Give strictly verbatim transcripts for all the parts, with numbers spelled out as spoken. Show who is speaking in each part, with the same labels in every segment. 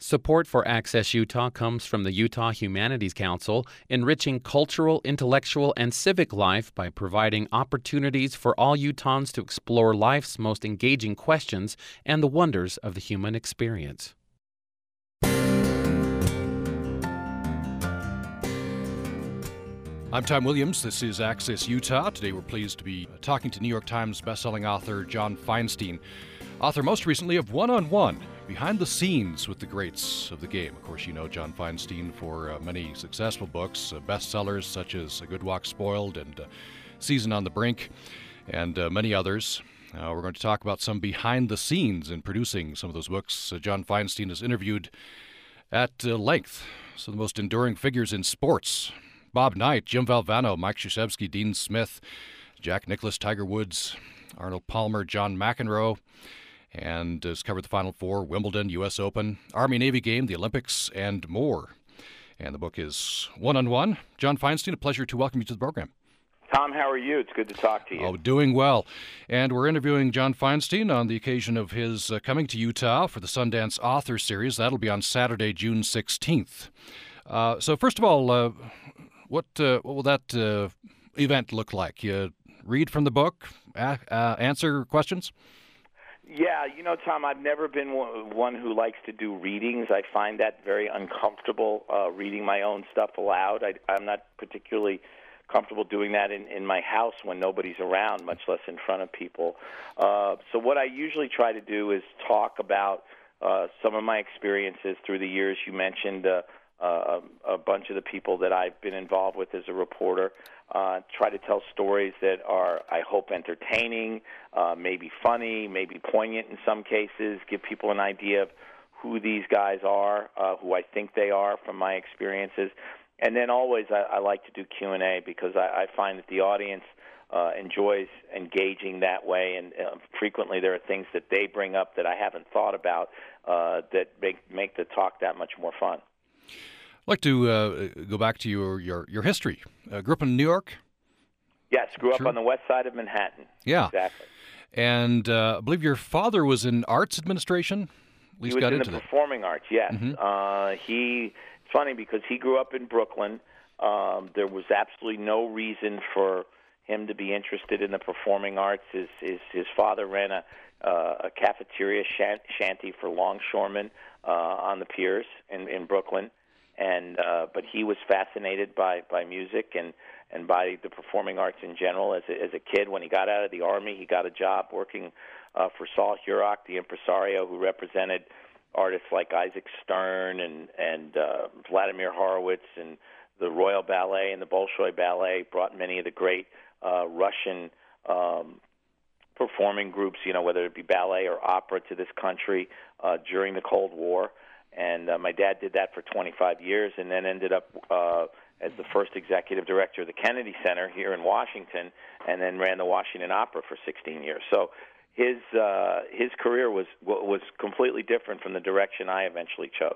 Speaker 1: Support for Access Utah comes from the Utah Humanities Council, enriching cultural, intellectual, and civic life by providing opportunities for all Utahns to explore life's most engaging questions and the wonders of the human experience.
Speaker 2: I'm Tom Williams. This is Access Utah. Today we're pleased to be talking to New York Times bestselling author John Feinstein, author most recently of One-on-One, Behind the Scenes with the Greats of the Game. Of course, you know John Feinstein for uh, many successful books, uh, bestsellers such as A Good Walk Spoiled and uh, Season on the Brink, and uh, many others. Uh, we're going to talk about some behind the scenes in producing some of those books. Uh, John Feinstein is interviewed at uh, length some of the most enduring figures in sports. Bob Knight, Jim Valvano, Mike Krzyzewski, Dean Smith, Jack Nicklaus, Tiger Woods, Arnold Palmer, John McEnroe, and has covered the Final Four, Wimbledon, U S Open, Army-Navy game, the Olympics, and more. And the book is One-on-One. John Feinstein, a pleasure to welcome you to the program.
Speaker 3: Tom, how are you? It's good to talk to you.
Speaker 2: Oh, doing well. And we're interviewing John Feinstein on the occasion of his uh, coming to Utah for the Sundance Author Series. That'll be on Saturday, June sixteenth. Uh, so first of all, uh, what, uh, what will that uh, event look like? You read from the book, uh, uh, answer questions?
Speaker 3: Yeah, you know, Tom, I've never been one who likes to do readings. I find that very uncomfortable, uh, reading my own stuff aloud. I, I'm not particularly comfortable doing that in, in my house when nobody's around, much less in front of people. Uh, so what I usually try to do is talk about uh, some of my experiences through the years. You mentioned uh, uh, a bunch of the people that I've been involved with as a reporter. Uh, try to tell stories that are, I hope, entertaining, uh, maybe funny, maybe poignant in some cases, give people an idea of who these guys are, uh, who I think they are from my experiences. And then always I, I like to do Q and A because I, I find that the audience uh, enjoys engaging that way, and uh, frequently there are things that they bring up that I haven't thought about uh, that make, make the talk that much more fun.
Speaker 2: I'd like to uh, go back to your your, your history. Uh, grew up in New York?
Speaker 3: Yes, grew
Speaker 2: sure.
Speaker 3: up on the west side of Manhattan.
Speaker 2: Yeah.
Speaker 3: Exactly.
Speaker 2: And uh, I believe your father was in arts administration? At least
Speaker 3: he was
Speaker 2: got
Speaker 3: in
Speaker 2: into
Speaker 3: the
Speaker 2: that.
Speaker 3: performing arts, yes.
Speaker 2: Mm-hmm.
Speaker 3: Uh, he, it's funny because he grew up in Brooklyn. Um, there was absolutely no reason for him to be interested in the performing arts. His, his, his father ran a, uh, a cafeteria shan- shanty for longshoremen uh, on the piers in, in Brooklyn. And uh, but he was fascinated by, by music and, and by the performing arts in general. As a, as a kid, when he got out of the Army, he got a job working uh, for Saul Hurok, the impresario who represented artists like Isaac Stern and, and uh, Vladimir Horowitz and the Royal Ballet and the Bolshoi Ballet, brought many of the great uh, Russian um, performing groups, you know, whether it be ballet or opera, to this country uh, during the Cold War. And uh, my dad did that for twenty-five years and then ended up uh, as the first executive director of the Kennedy Center here in Washington, and then ran the Washington Opera for sixteen years. So his uh, his career was was completely different from the direction I eventually chose.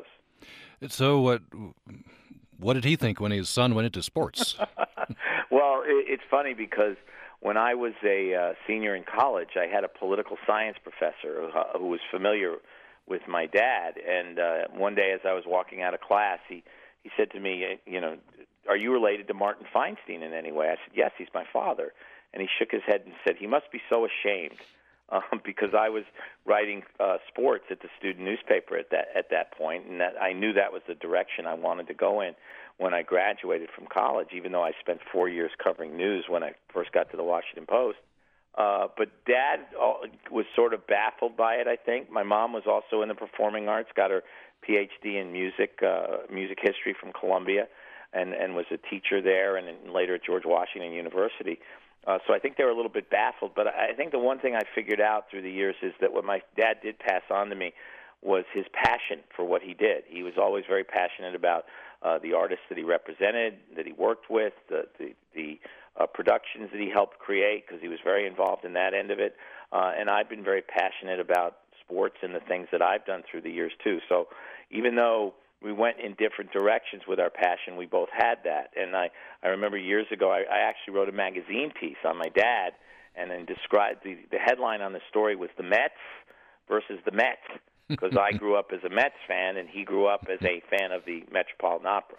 Speaker 2: So what what did he think when his son went into sports?
Speaker 3: Well, it, it's funny because when I was a uh, senior in college, I had a political science professor who, uh, who was familiar with my dad, and uh, one day as I was walking out of class, he, he said to me, you know, are you related to Martin Feinstein in any way? I said, yes, he's my father. And he shook his head and said, he must be so ashamed, um, because I was writing uh, sports at the student newspaper at that at that point, and that I knew that was the direction I wanted to go in when I graduated from college, even though I spent four years covering news when I first got to the Washington Post. Uh, but Dad was sort of baffled by it, I think. My mom was also in the performing arts, got her P H D in music, uh, music history from Columbia, and, and was a teacher there and later at George Washington University. Uh, so I think they were a little bit baffled. But I think the one thing I figured out through the years is that what my dad did pass on to me was his passion for what he did. He was always very passionate about uh, the artists that he represented, that he worked with, the the, the Uh, productions that he helped create, because he was very involved in that end of it. Uh, and I've been very passionate about sports and the things that I've done through the years, too. So even though we went in different directions with our passion, we both had that. And I, I remember years ago, I, I actually wrote a magazine piece on my dad and then described the, the headline on the story was the Mets versus the Mets. because I grew up as a Mets fan, and he grew up as a fan of the Metropolitan Opera.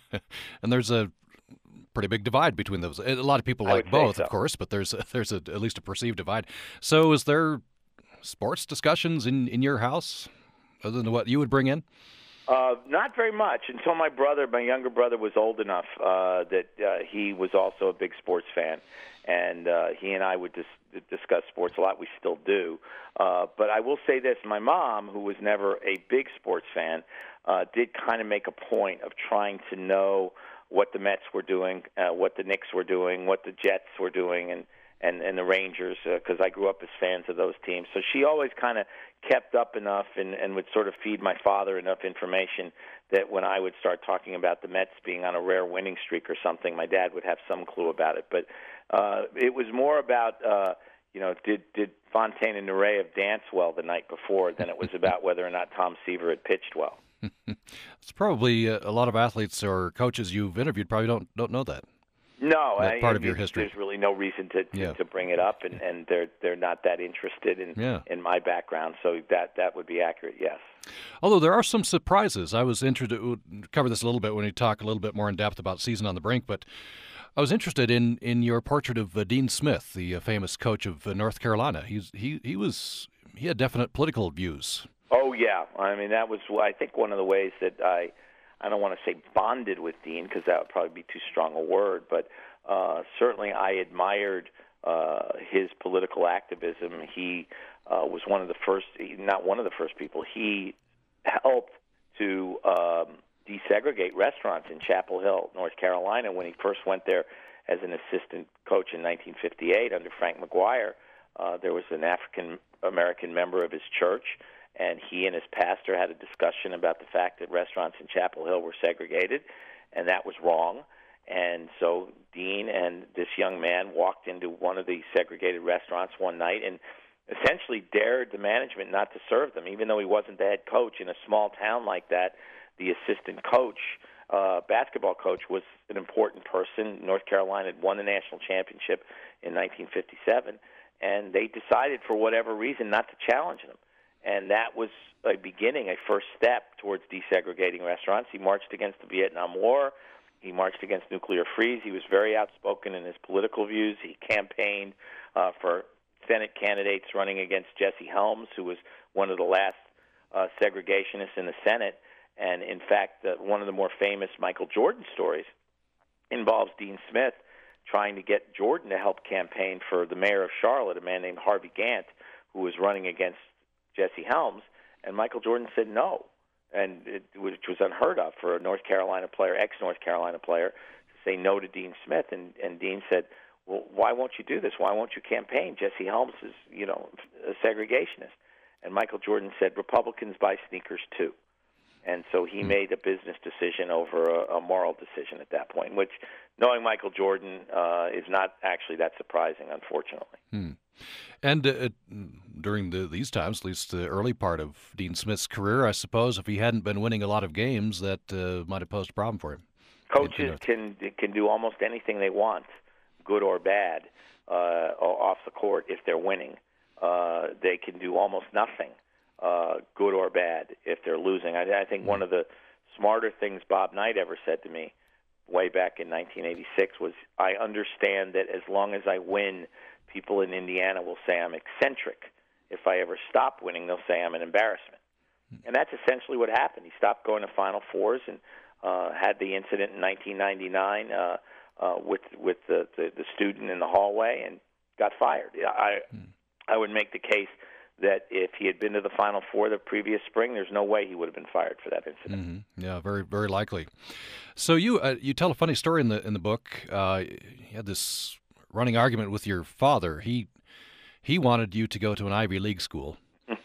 Speaker 2: And there's a pretty big divide between those. A lot of people like both,
Speaker 3: so.
Speaker 2: of course, but there's a, there's a, at least a perceived divide. So is there sports discussions in, in your house other than what you would bring in?
Speaker 3: Uh, not very much until my brother, my younger brother, was old enough uh, that uh, he was also a big sports fan, and uh, he and I would dis- discuss sports a lot. We still do. Uh, but I will say this: my mom, who was never a big sports fan, uh, did kind of make a point of trying to know what the Mets were doing, uh, what the Knicks were doing, what the Jets were doing, and and, and the Rangers, because uh, I grew up as fans of those teams. So she always kind of kept up enough and, and would sort of feed my father enough information that when I would start talking about the Mets being on a rare winning streak or something, my dad would have some clue about it. But uh, it was more about, uh, you know, did, did Fontaine and Nureyev dance well the night before than it was about whether or not Tom Seaver had pitched well.
Speaker 2: It's probably uh, a lot of athletes or coaches you've interviewed probably don't don't know that.
Speaker 3: No,
Speaker 2: That's
Speaker 3: I,
Speaker 2: part
Speaker 3: I,
Speaker 2: of your history.
Speaker 3: There's really no reason to to,
Speaker 2: yeah.
Speaker 3: to bring it up, and, and they're they're not that interested in
Speaker 2: yeah.
Speaker 3: in my background, so that that would be accurate. Yes.
Speaker 2: Although there are some surprises. I was interested to cover this a little bit when we talk a little bit more in depth about Season on the Brink, but I was interested in, in your portrait of uh, Dean Smith, the uh, famous coach of uh, North Carolina. He's he he was he had definite political views.
Speaker 3: Oh yeah, I mean that was I think one of the ways that I I don't want to say bonded with Dean because that would probably be too strong a word, but uh, certainly I admired uh, his political activism. He uh, was one of the first, not one of the first people. He helped to um, desegregate restaurants in Chapel Hill, North Carolina, when he first went there as an assistant coach in nineteen fifty-eight under Frank McGuire. Uh, there was an African American member of his church, and he and his pastor had a discussion about the fact that restaurants in Chapel Hill were segregated, and that was wrong. And so Dean and this young man walked into one of the segregated restaurants one night and essentially dared the management not to serve them, even though he wasn't the head coach. In a small town like that, the assistant coach, uh, basketball coach, was an important person. North Carolina had won the national championship in nineteen fifty-seven, and they decided for whatever reason not to challenge them. And that was a beginning, a first step towards desegregating restaurants. He marched against the Vietnam War. He marched against nuclear freeze. He was very outspoken in his political views. He campaigned uh, for Senate candidates running against Jesse Helms, who was one of the last uh, segregationists in the Senate. And, in fact, uh, one of the more famous Michael Jordan stories involves Dean Smith trying to get Jordan to help campaign for the mayor of Charlotte, a man named Harvey Gantt, who was running against Jesse Helms. And Michael Jordan said no. And it, which was unheard of for a North Carolina player, ex-North Carolina player, to say no to Dean Smith. And, and Dean said, well, why won't you do this? Why won't you campaign? Jesse Helms is, you know, a segregationist. And Michael Jordan said, Republicans buy sneakers too. And so he made a business decision over a, a moral decision at that point, which, knowing Michael Jordan, uh, is not actually that surprising, unfortunately.
Speaker 2: Hmm. And uh, during the, these times, at least the early part of Dean Smith's career, I suppose, if he hadn't been winning a lot of games, that uh, might have posed a problem for him.
Speaker 3: Coaches can can do almost anything they want, good or bad, uh, off the court if they're winning. Uh, they can do almost nothing, uh, good or bad, if they're losing. I, I think mm-hmm. one of the smarter things Bob Knight ever said to me way back in nineteen eighty-six was, I understand that as long as I win, people in Indiana will say I'm eccentric. If I ever stop winning, they'll say I'm an embarrassment. And that's essentially what happened. He stopped going to Final Fours and uh, had the incident in nineteen ninety-nine uh, uh, with with the, the, the student in the hallway and got fired. I mm. I would make the case that if he had been to the Final Four the previous spring, there's no way he would have been fired for that incident.
Speaker 2: Mm-hmm. Yeah, very very likely. So you uh, you tell a funny story in the in the book. Uh, you had this running argument with your father. He he wanted you to go to an Ivy League school,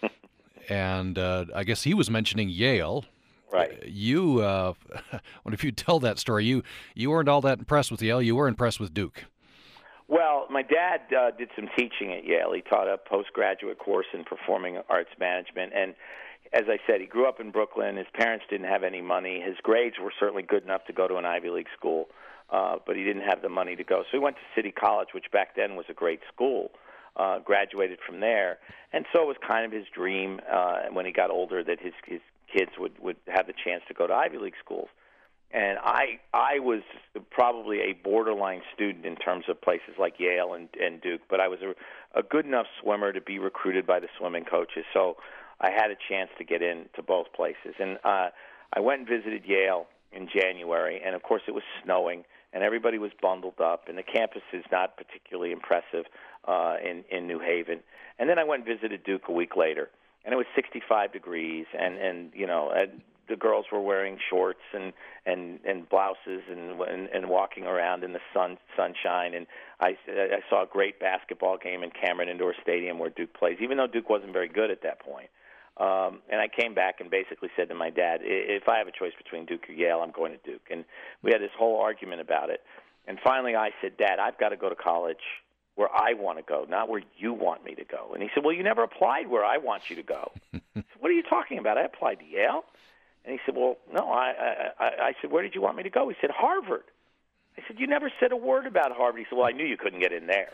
Speaker 2: and uh, I guess he was mentioning Yale.
Speaker 3: Right.
Speaker 2: You, uh, I wonder if you'd tell that story. You you weren't all that impressed with Yale. You were impressed with Duke.
Speaker 3: Well, my dad uh, did some teaching at Yale. He taught a postgraduate course in performing arts management, and as I said, he grew up in Brooklyn. His parents didn't have any money. His grades were certainly good enough to go to an Ivy League school. Uh, but he didn't have the money to go. So he went to City College, which back then was a great school. uh, graduated from there. And so it was kind of his dream uh, when he got older that his, his kids would, would have the chance to go to Ivy League schools. And I I was probably a borderline student in terms of places like Yale and, and Duke, but I was a, a good enough swimmer to be recruited by the swimming coaches. So I had a chance to get into both places. And uh, I went and visited Yale in January, and of course it was snowing, and everybody was bundled up, and the campus is not particularly impressive uh, in, in New Haven. And then I went and visited Duke a week later, and it was sixty-five degrees, and, and you know, and the girls were wearing shorts and, and, and blouses and, and and walking around in the sun sunshine. And I, I saw a great basketball game in Cameron Indoor Stadium where Duke plays, even though Duke wasn't very good at that point. Um, and I came back and basically said to my dad, if I have a choice between Duke or Yale, I'm going to Duke. And we had this whole argument about it. And finally I said, Dad, I've got to go to college where I want to go, not where you want me to go. And he said, well, you never applied where I want you to go. I said, what are you talking about? I applied to Yale. And he said, well, no, I, I, I said, where did you want me to go? He said, Harvard. I said, you never said a word about Harvard. He said, well, I knew you couldn't get in there.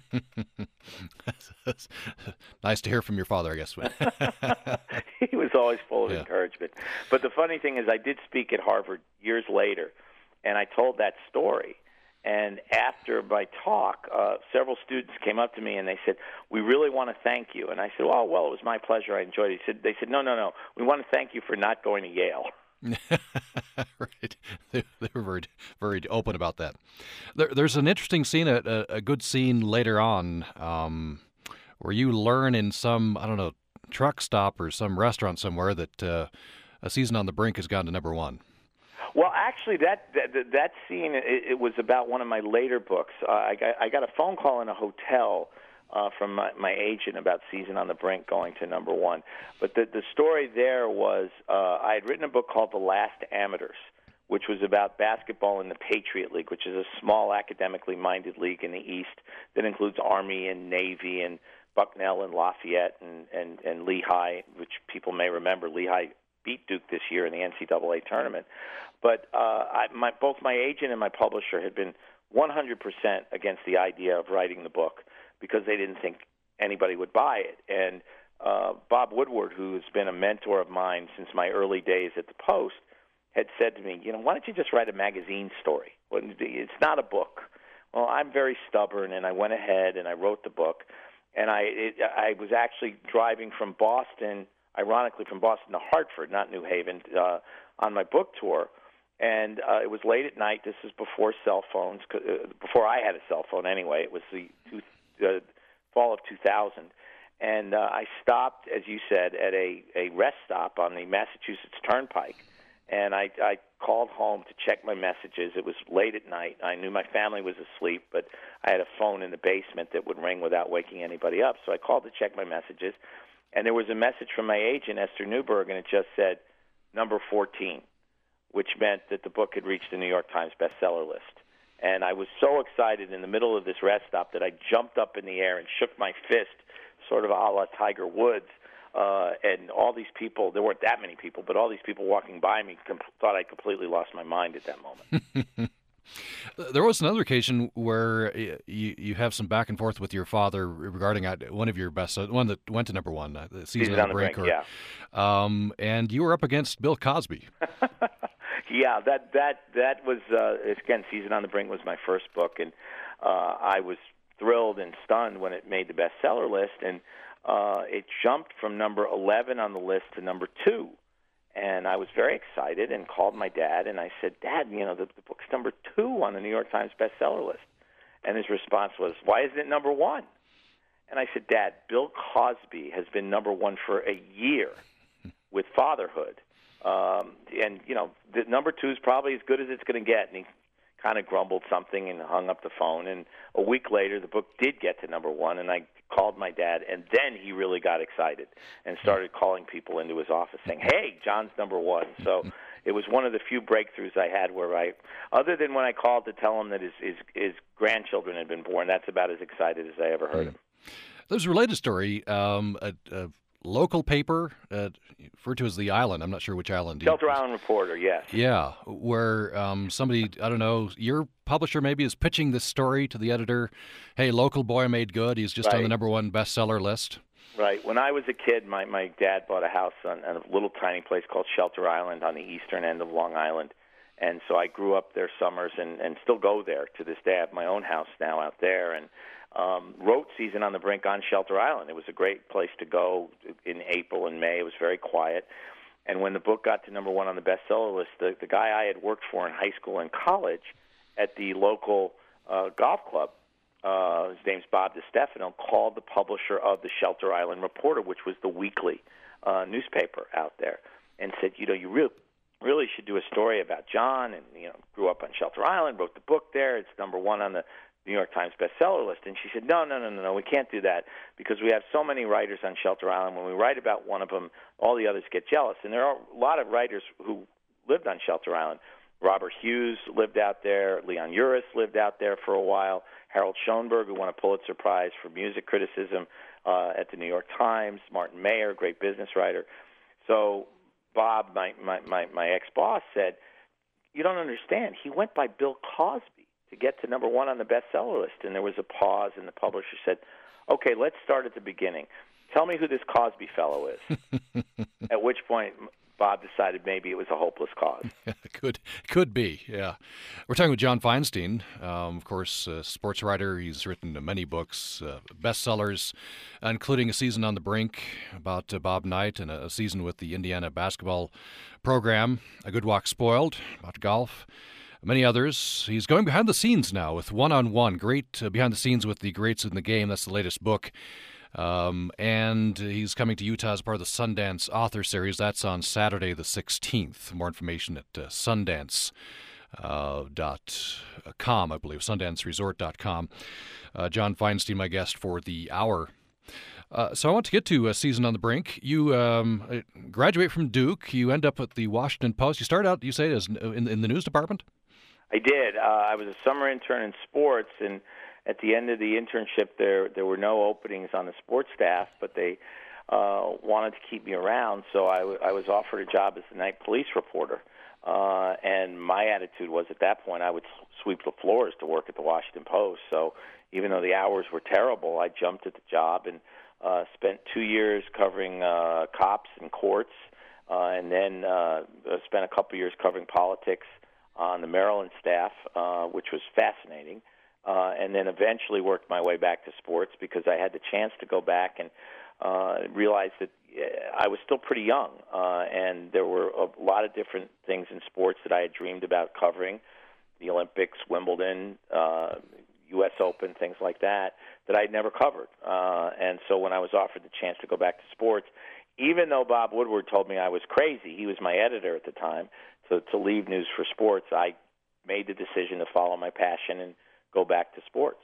Speaker 2: Nice to hear from your father, I guess.
Speaker 3: He was always full of
Speaker 2: yeah.
Speaker 3: encouragement. But the funny thing is I did speak at Harvard years later, and I told that story. And after my talk, uh, several students came up to me and they said, we really want to thank you. And I said, oh, well, it was my pleasure. I enjoyed it. He said, they said, no, no, no. We want to thank you for not going to Yale.
Speaker 2: Right. They, they were very, very open about that. There, there's an interesting scene, a, a good scene later on um, where you learn in some, I don't know, truck stop or some restaurant somewhere that uh, A Season on the Brink has gone to number one.
Speaker 3: Well, actually, that that, that scene, it, it was about one of my later books. Uh, I, got, I got a phone call in a hotel uh, from my, my agent about Season on the Brink going to number one. But the, the story there was uh, I had written a book called The Last Amateurs, which was about basketball in the Patriot League, which is a small academically minded league in the East that includes Army and Navy and Bucknell and Lafayette and, and, and Lehigh, which people may remember. Lehigh beat Duke this year in the N C double A tournament. But uh, I, my, both my agent and my publisher had been one hundred percent against the idea of writing the book because they didn't think anybody would buy it. And uh, Bob Woodward, who has been a mentor of mine since my early days at the Post, had said to me, you know, why don't you just write a magazine story? It's not a book. Well, I'm very stubborn, and I went ahead and I wrote the book. And I, it, I was actually driving from Boston, ironically from Boston to Hartford, not New Haven, uh, on my book tour. And uh, it was late at night. This is before cell phones, uh, before I had a cell phone anyway. It was the two, uh, fall of two thousand. And uh, I stopped, as you said, at a, a rest stop on the Massachusetts Turnpike. And I, I called home to check my messages. It was late at night. I knew my family was asleep, but I had a phone in the basement that would ring without waking anybody up. So I called to check my messages. And there was a message from my agent, Esther Newberg, and it just said, number fourteen, which meant that the book had reached the New York Times bestseller list. And I was so excited in the middle of this rest stop that I jumped up in the air and shook my fist, sort of a la Tiger Woods. Uh, and all these people, there weren't that many people, but all these people walking by me com- thought I completely lost my mind at that moment.
Speaker 2: There was another occasion where you you have some back and forth with your father regarding one of your best, one that went to number one, uh, Season, Season on the Brink,
Speaker 3: brink or,
Speaker 2: yeah. Um, and you were up against Bill Cosby.
Speaker 3: Yeah, that that that was uh, again, Season on the Brink was my first book, and uh, I was thrilled and stunned when it made the bestseller list, and uh, it jumped from number eleven on the list to number two. And I was very excited and called my dad, and I said, Dad, you know, the, the book's number two on the New York Times bestseller list. And his response was, why isn't it number one? And I said, Dad, Bill Cosby has been number one for a year with Fatherhood. Um, and, you know, the number two is probably as good as it's going to get. And he kind of grumbled something and hung up the phone. And a week later, the book did get to number one, and I called my dad, and then he really got excited and started calling people into his office saying, hey, John's number one. So it was one of the few breakthroughs I had where I, other than when I called to tell him that his, his, his grandchildren had been born, that's about as excited as I ever heard him.
Speaker 2: There's a related story. Um, a, a local paper, uh, referred to as the Island. I'm not sure which island.
Speaker 3: Shelter Island Reporter, yes.
Speaker 2: Yeah, where um, somebody, I don't know, your publisher maybe is pitching this story to the editor. Hey, local boy made good. He's just
Speaker 3: Right.
Speaker 2: on the number one bestseller list.
Speaker 3: Right. When I was a kid, my, my dad bought a house on, on a little tiny place called Shelter Island on the eastern end of Long Island. And so I grew up there summers and, and still go there to this day. I have my own house now out there. And um, wrote Season on the Brink on Shelter Island. It was a great place to go in April and May. It was very quiet. And when the book got to number one on the bestseller list, the, the guy I had worked for in high school and college at the local uh, golf club, uh, his name's Bob DiStefano, called the publisher of the Shelter Island Reporter, which was the weekly uh, newspaper out there, and said, you know, you really, really should do a story about John, and, you know, grew up on Shelter Island, wrote the book there. It's number one on the New York Times bestseller list. And she said, no, no, no, no, no, we can't do that because we have so many writers on Shelter Island. When we write about one of them, all the others get jealous. And there are a lot of writers who lived on Shelter Island. Robert Hughes lived out there. Leon Uris lived out there for a while. Harold Schoenberg, who won a Pulitzer Prize for music criticism uh, at the New York Times. Martin Mayer, great business writer. So Bob, my, my, my, my ex-boss, said, you don't understand. He went by Bill Cosby to get to number one on the bestseller list. And there was a pause, and the publisher said, okay, let's start at the beginning. Tell me who this Cosby fellow is. At which point Bob decided maybe it was a hopeless cause.
Speaker 2: could could be, yeah. We're talking with John Feinstein, um, of course, a sports writer. He's written many books, uh, bestsellers, including A Season on the Brink about uh, Bob Knight and a, a season with the Indiana basketball program, A Good Walk Spoiled, about golf, many others. He's going behind the scenes now with One on One, great uh, behind the scenes with the greats in the game. That's the latest book. Um, and he's coming to Utah as part of the Sundance Author Series. That's on Saturday the sixteenth. More information at uh, sundance dot com, I believe, sundance resort dot com. Uh, John Feinstein, my guest for the hour. Uh, so I want to get to a Season on the Brink. You um, graduate from Duke. You end up at the Washington Post. You start out, you say, as in, in the news department?
Speaker 3: I did. Uh, I was a summer intern in sports, and at the end of the internship, there there were no openings on the sports staff, but they uh, wanted to keep me around, so I, w- I was offered a job as the night police reporter. Uh, and my attitude was, at that point, I would sweep the floors to work at the Washington Post. So even though the hours were terrible, I jumped at the job and uh, spent two years covering uh, cops and courts, uh, and then uh, spent a couple years covering politics on the Maryland staff, uh, which was fascinating. Uh, and then eventually worked my way back to sports because I had the chance to go back and uh, realize that I was still pretty young, uh, and there were a lot of different things in sports that I had dreamed about covering, the Olympics, Wimbledon, uh, U S Open, things like that, that I'd never covered. Uh, and so when I was offered the chance to go back to sports, even though Bob Woodward told me I was crazy, he was my editor at the time, to, to leave news for sports, I made the decision to follow my passion and go back to sports.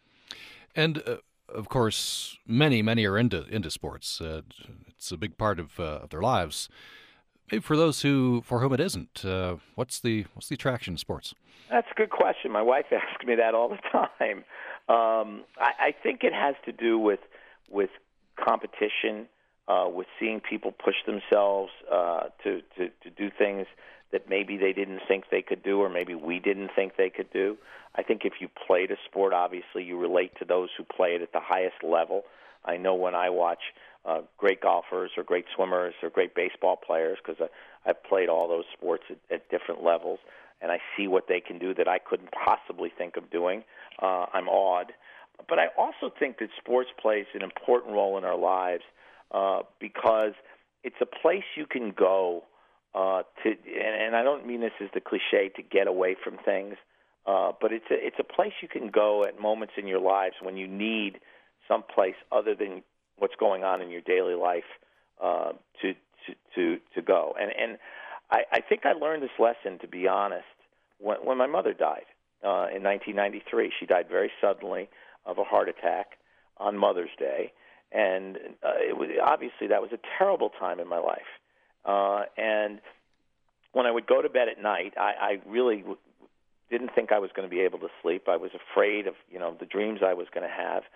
Speaker 2: And uh, of course, many, many are into into sports. Uh, it's a big part of, uh, of their lives. Maybe for those who for whom it isn't, uh, what's the what's the attraction in sports?
Speaker 3: That's a good question. My wife asks me that all the time. Um, I, I think it has to do with with competition, uh, with seeing people push themselves uh, to, to to do things that maybe they didn't think they could do, or maybe we didn't think they could do. I think if you played a sport, obviously you relate to those who play it at the highest level. I know when I watch uh, great golfers or great swimmers or great baseball players, because I've played all those sports at, at different levels, and I see what they can do that I couldn't possibly think of doing, uh, I'm awed. But I also think that sports plays an important role in our lives uh, because it's a place you can go Uh, to, and, and I don't mean this as the cliche, to get away from things, uh, but it's a, it's a place you can go at moments in your lives when you need some place other than what's going on in your daily life uh, to, to to to go. And and I, I think I learned this lesson, to be honest, when, when my mother died uh, in nineteen ninety-three. She died very suddenly of a heart attack on Mother's Day, and uh, it was obviously that was a terrible time in my life. Uh, and when I would go to bed at night, I, I really w- didn't think I was going to be able to sleep. I was afraid of, you know, the dreams I was going to have.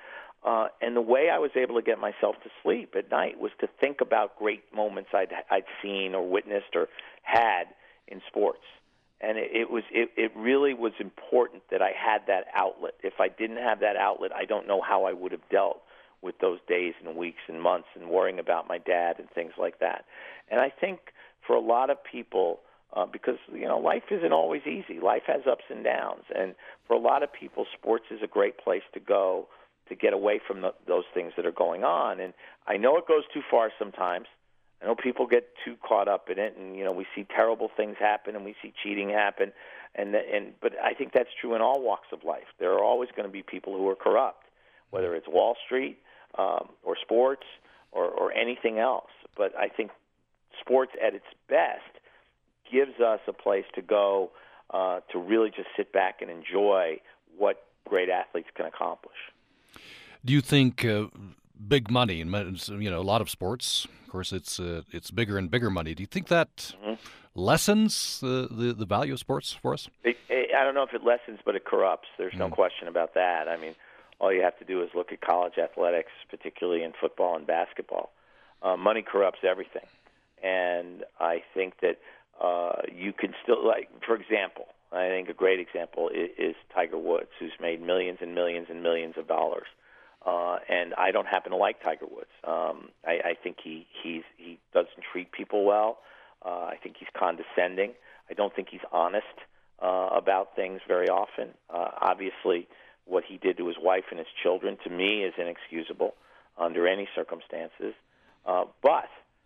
Speaker 3: Uh, and the way I was able to get myself to sleep at night was to think about great moments I'd, I'd seen or witnessed or had in sports. And it, it was it, it really was important that I had that outlet. If I didn't have that outlet, I don't know how I would have dealt with those days and weeks and months and worrying about my dad and things like that. And I think for a lot of people, uh, because, you know, life isn't always easy. Life has ups and downs. And for a lot of people, sports is a great place to go to get away from the, those things that are going on. And I know it goes too far sometimes. I know people get too caught up in it, and, you know, we see terrible things happen and we see cheating happen. And, and But I think that's true in all walks of life. There are always going to be people who are corrupt, whether it's Wall Street um, or sports or, or anything else. But I think sports at its best gives us a place to go uh, to really just sit back and enjoy what great athletes can accomplish.
Speaker 2: Do you think uh, big money, and you know, a lot of sports, of course, it's uh, it's bigger and bigger money. Do you think that mm-hmm. lessens the, the the value of sports for us?
Speaker 3: It, it, I don't know if it lessens, but it corrupts. There's no mm. question about that. I mean, all you have to do is look at college athletics, particularly in football and basketball. Uh, money corrupts everything, and I think that uh, you can still, like, for example, I think a great example is, is Tiger Woods, who's made millions and millions and millions of dollars. Uh, and I don't happen to like Tiger Woods. Um, I, I think he he's, he doesn't treat people well. Uh, I think he's condescending. I don't think he's honest uh, about things very often. Uh, obviously, what he did to his wife and his children, to me, is inexcusable under any circumstances. Uh, but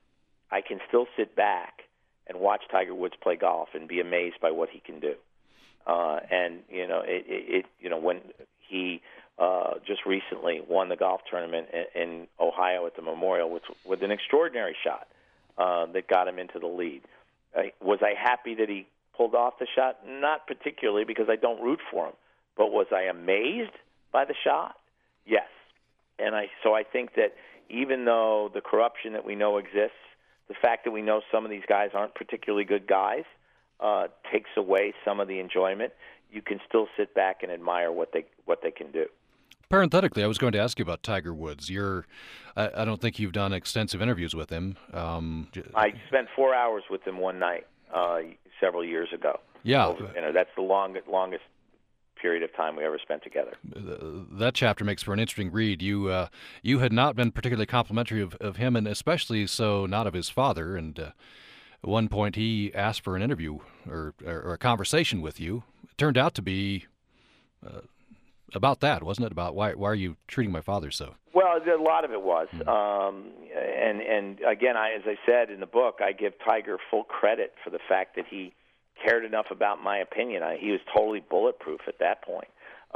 Speaker 3: I can still sit back and watch Tiger Woods play golf and be amazed by what he can do. Uh, and you know, it, it, it you know when he uh, just recently won the golf tournament in, in Ohio at the Memorial with with an extraordinary shot uh, that got him into the lead. Uh, was I happy that he pulled off the shot? Not particularly, because I don't root for him. But was I amazed by the shot? Yes. And I so I think that even though the corruption that we know exists, the fact that we know some of these guys aren't particularly good guys uh, takes away some of the enjoyment. You can still sit back and admire what they what they can do.
Speaker 2: Parenthetically, I was going to ask you about Tiger Woods. You're, I, I don't think you've done extensive interviews with him. Um,
Speaker 3: I spent four hours with him one night uh, several years ago.
Speaker 2: Yeah,
Speaker 3: so, you know, that's the long, longest period of time we ever spent together.
Speaker 2: Uh, that chapter makes for an interesting read. You uh, you had not been particularly complimentary of, of him, and especially so not of his father. And uh, at one point, he asked for an interview or, or, or a conversation with you. It turned out to be uh, about that, wasn't it? About why why are you treating my father so?
Speaker 3: Well, a lot of it was, mm-hmm. um, and and again, I, as I said in the book, I give Tiger full credit for the fact that he cared enough about my opinion. I, he was totally bulletproof at that point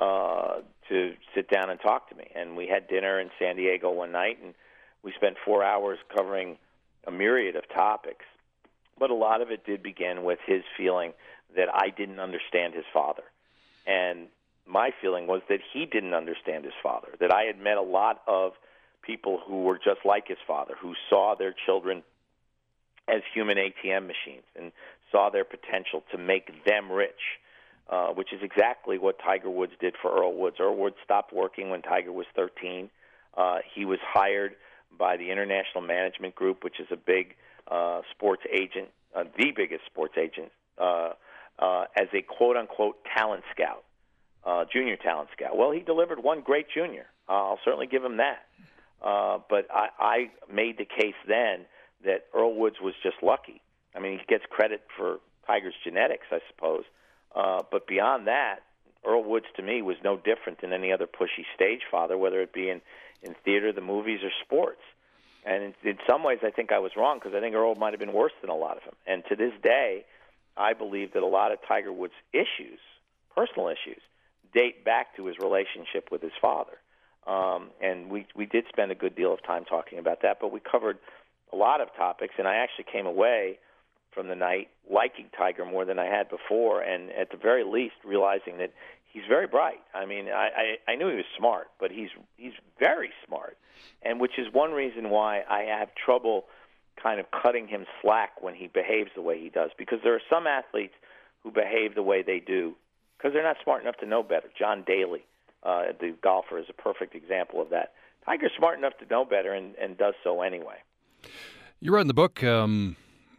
Speaker 3: uh, to sit down and talk to me. And we had dinner in San Diego one night, and we spent four hours covering a myriad of topics. But a lot of it did begin with his feeling that I didn't understand his father. And my feeling was that he didn't understand his father, that I had met a lot of people who were just like his father, who saw their children as human A T M machines and saw their potential to make them rich, uh, which is exactly what Tiger Woods did for Earl Woods. Earl Woods stopped working when Tiger was thirteen. Uh, he was hired by the International Management Group, which is a big uh, sports agent, uh, the biggest sports agent, uh, uh, as a quote-unquote talent scout, uh, junior talent scout. Well, he delivered one great junior. Uh, I'll certainly give him that. Uh, but I, I made the case then that Earl Woods was just lucky. I mean, he gets credit for Tiger's genetics, I suppose. Uh, but beyond that, Earl Woods, to me, was no different than any other pushy stage father, whether it be in, in theater, the movies, or sports. And in, in some ways, I think I was wrong, because I think Earl might have been worse than a lot of them. And to this day, I believe that a lot of Tiger Woods' issues, personal issues, date back to his relationship with his father. Um, and we, we did spend a good deal of time talking about that, but we covered a lot of topics, and I actually came away from the night liking Tiger more than I had before, and at the very least realizing that he's very bright. I mean, I, I, I knew he was smart, but he's he's very smart, and which is one reason why I have trouble kind of cutting him slack when he behaves the way he does, because there are some athletes who behave the way they do because they're not smart enough to know better. John Daly Uh, the golfer is a perfect example of that. Tiger's smart enough to know better and, and does so anyway.
Speaker 2: You write in the book um,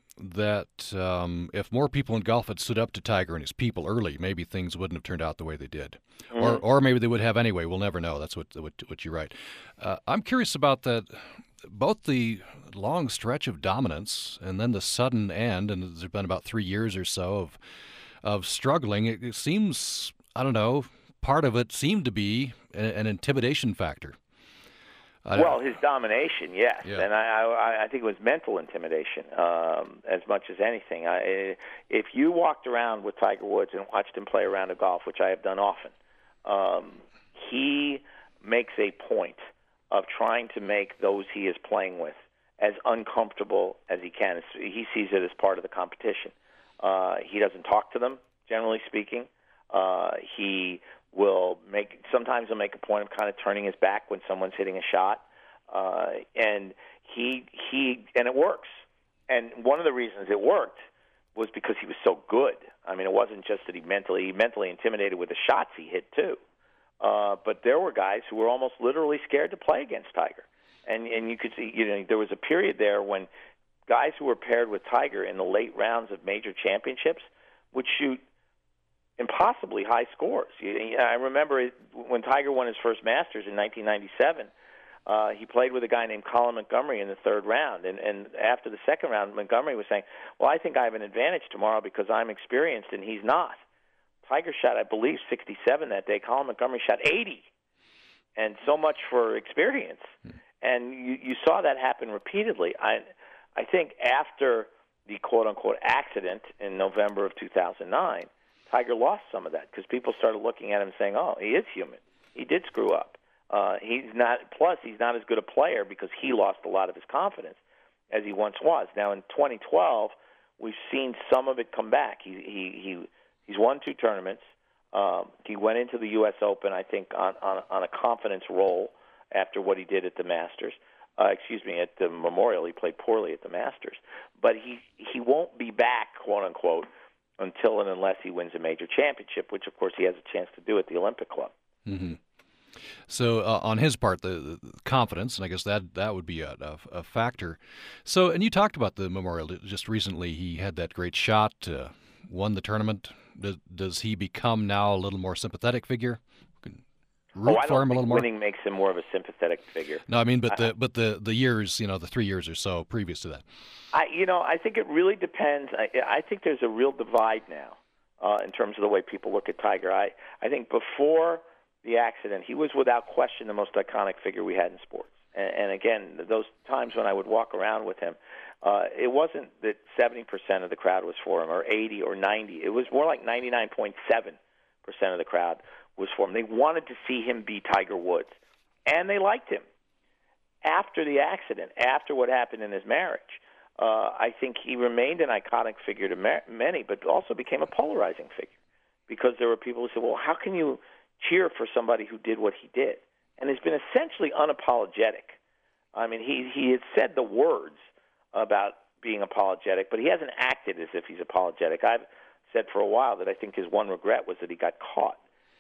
Speaker 2: that um, if more people in golf had stood up to Tiger and his people early, maybe things wouldn't have turned out the way they did. Mm-hmm. Or or maybe they would have anyway. We'll never know. That's what what, what you write. Uh, I'm curious about that, both the long stretch of dominance and then the sudden end, and there's been about three years or so of, of struggling. It, it seems, I don't know, part of it seemed to be an, an intimidation factor.
Speaker 3: Well, his domination, yes,
Speaker 2: yeah.
Speaker 3: and I, I, I think it was mental intimidation um, as much as anything. I, if you walked around with Tiger Woods and watched him play a round of golf, which I have done often, um, he makes a point of trying to make those he is playing with as uncomfortable as he can. He sees it as part of the competition. Uh, he doesn't talk to them, generally speaking. Uh, he will make sometimes he'll make a point of kind of turning his back when someone's hitting a shot, uh, and he he and it works. And one of the reasons it worked was because he was so good. I mean, it wasn't just that he mentally he mentally intimidated with the shots he hit too, uh, but there were guys who were almost literally scared to play against Tiger, and and you could see, you know, there was a period there when guys who were paired with Tiger in the late rounds of major championships would shoot impossibly high scores. I remember when Tiger won his first Masters in nineteen ninety-seven, uh, he played with a guy named Colin Montgomery in the third round. And, and after the second round, Montgomery was saying, well, I think I have an advantage tomorrow because I'm experienced and he's not. Tiger shot, I believe, sixty-seven that day. Colin Montgomery shot eighty. And so much for experience. Hmm. And you, you saw that happen repeatedly. I, I think after the quote-unquote accident in November of two thousand nine, Tiger lost some of that because people started looking at him saying, oh, he is human. He did screw up. Uh, he's not. Plus, he's not as good a player because he lost a lot of his confidence as he once was. Now, in twenty twelve, we've seen some of it come back. He he, he He's won two tournaments. Um, he went into the U S Open, I think, on, on, on a confidence roll after what he did at the Masters. Uh, excuse me, at the Memorial. He played poorly at the Masters. But he, he won't be back, quote-unquote, until and unless he wins a major championship, which, of course, he has a chance to do at the Olympic Club.
Speaker 2: Mm-hmm. So uh, on his part, the, the confidence, and I guess that that would be a, a, a factor. So, and you talked about the Memorial just recently. He had that great shot, uh, won the tournament. Does, does he become now a little more sympathetic figure? Root
Speaker 3: oh, I
Speaker 2: for
Speaker 3: don't
Speaker 2: him
Speaker 3: think
Speaker 2: a little more?
Speaker 3: Winning makes him more of a sympathetic figure.
Speaker 2: No, I mean, but the but the, the years, you know, the three years or so previous to that.
Speaker 3: I, you know, I think it really depends. I, I think there's a real divide now uh, in terms of the way people look at Tiger. I, I think before the accident, he was without question the most iconic figure we had in sports. And, and again, those times when I would walk around with him, uh, it wasn't that seventy percent of the crowd was for him or eighty or ninety. It was more like ninety-nine point seven percent of the crowd was for him. They wanted to see him be Tiger Woods, and they liked him. After the accident, after what happened in his marriage, uh, I think he remained an iconic figure to ma- many, but also became a polarizing figure because there were people who said, well, how can you cheer for somebody who did what he did? And has been essentially unapologetic. I mean, he, he had said the words about being apologetic, but he hasn't acted as if he's apologetic. I've said for a while that I think his one regret was that he got caught.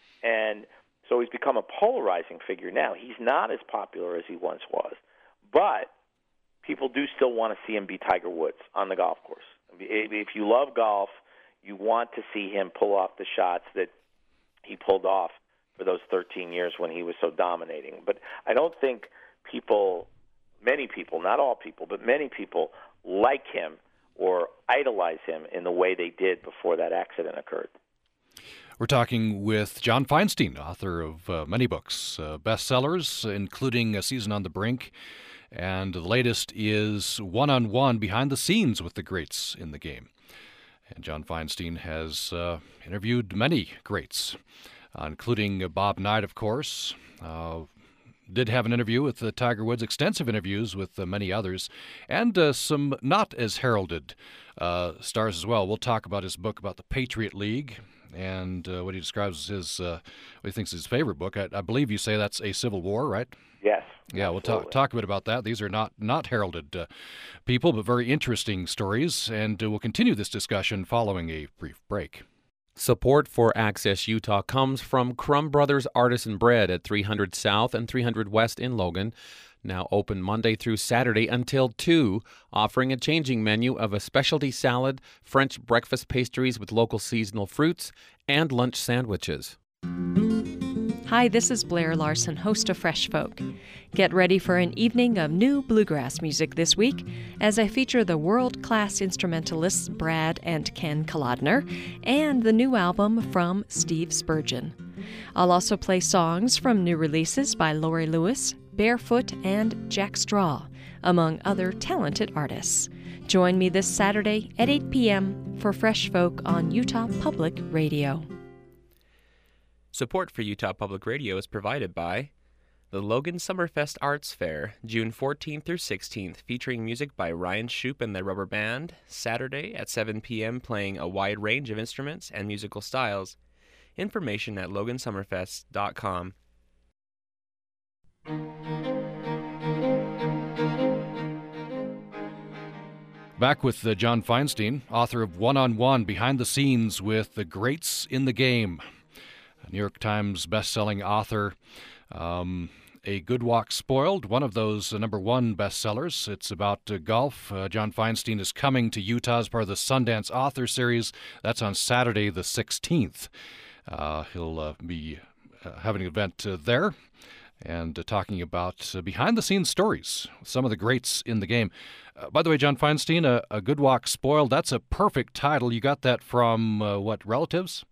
Speaker 3: And so he's become a polarizing figure now. He's not as popular as he once was, but people do still want to see him be Tiger Woods on the golf course. If you love golf, you want to see him pull off the shots that he pulled off for those thirteen years when he was so dominating. But I don't think people, many people, not all people, but many people like him or idolize him in the way they did before that accident occurred.
Speaker 2: We're talking with John Feinstein, author of uh, many books, uh, bestsellers, including A Season on the Brink. And the latest is One-on-One, Behind the Scenes with the Greats in the Game. And John Feinstein has uh, interviewed many greats, uh, including uh, Bob Knight, of course. Uh, did have an interview with uh, Tiger Woods, extensive interviews with uh, many others, and uh, some not as heralded uh, stars as well. We'll talk about his book about the Patriot League and uh, what he describes as his, uh, what he thinks is his favorite book. I, I believe you say that's A Civil War, right?
Speaker 3: Yes.
Speaker 2: Yeah, we'll talk talk a bit about that. These are not, not heralded uh, people, but very interesting stories, and uh, we'll continue this discussion following a brief break.
Speaker 1: Support for Access Utah comes from Crumb Brothers Artisan Bread at three hundred South and three hundred West in Logan, now open Monday through Saturday until two, offering a changing menu of a specialty salad, French breakfast pastries with local seasonal fruits, and lunch sandwiches.
Speaker 4: Hi, this is Blair Larson, host of Fresh Folk. Get ready for an evening of new bluegrass music this week as I feature the world-class instrumentalists Brad and Ken Kolodner and the new album from Steve Spurgeon. I'll also play songs from new releases by Lori Lewis, Barefoot, and Jack Straw, among other talented artists. Join me this Saturday at eight p.m. for Fresh Folk on Utah Public Radio.
Speaker 5: Support for Utah Public Radio is provided by the Logan Summerfest Arts Fair, June fourteenth through sixteenth, featuring music by Ryan Shoup and the Rubber Band, Saturday at seven p.m. playing a wide range of instruments and musical styles. Information at logan summerfest dot com.
Speaker 2: Back with uh, John Feinstein, author of One-on-One, Behind the Scenes with the Greats in the Game. New York Times best-selling author. Um, A Good Walk Spoiled, one of those uh, number one bestsellers. It's about uh, golf. Uh, John Feinstein is coming to Utah as part of the Sundance Author Series. That's on Saturday the sixteenth. Uh, he'll uh, be uh, having an event uh, there and uh, talking about uh, behind-the-scenes stories, some of the greats in the game. Uh, by the way, John Feinstein, uh, A Good Walk Spoiled, that's a perfect title. You got that from, uh, what, relatives?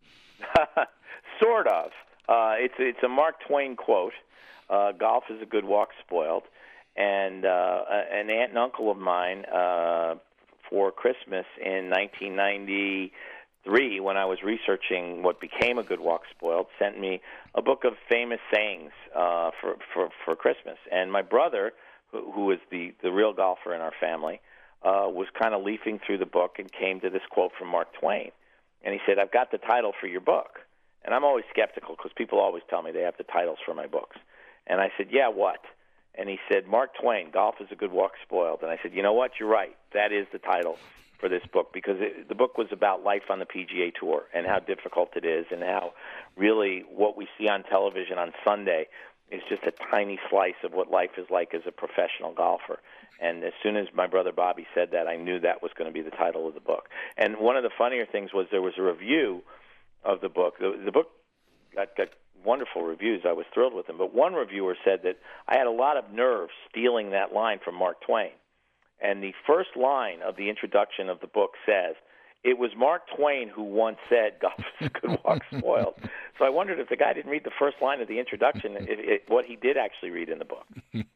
Speaker 3: Sort of. Uh, it's it's a Mark Twain quote. Uh, golf is a good walk spoiled. And uh, an aunt and uncle of mine, uh, for Christmas in nineteen ninety-three, when I was researching what became A Good Walk Spoiled, sent me a book of famous sayings uh, for, for, for Christmas. And my brother, who, who is the, the real golfer in our family, uh, was kind of leafing through the book and came to this quote from Mark Twain. And he said, "I've got the title for your book." And I'm always skeptical because people always tell me they have the titles for my books. And I said, "Yeah, what?" And he said, "Mark Twain, Golf is a Good Walk Spoiled." And I said, "You know what? You're right. That is the title for this book," because it, the book was about life on the P G A Tour and how difficult it is and how really what we see on television on Sunday is just a tiny slice of what life is like as a professional golfer. And as soon as my brother Bobby said that, I knew that was going to be the title of the book. And one of the funnier things was there was a review of the book. The, the book got, got wonderful reviews. I was thrilled with them. But one reviewer said that I had a lot of nerve stealing that line from Mark Twain. And the first line of the introduction of the book says, "It was Mark Twain who once said, 'Golf is a good walk spoiled.'" So I wondered if the guy didn't read the first line of the introduction, it, it, what he did actually read in the book.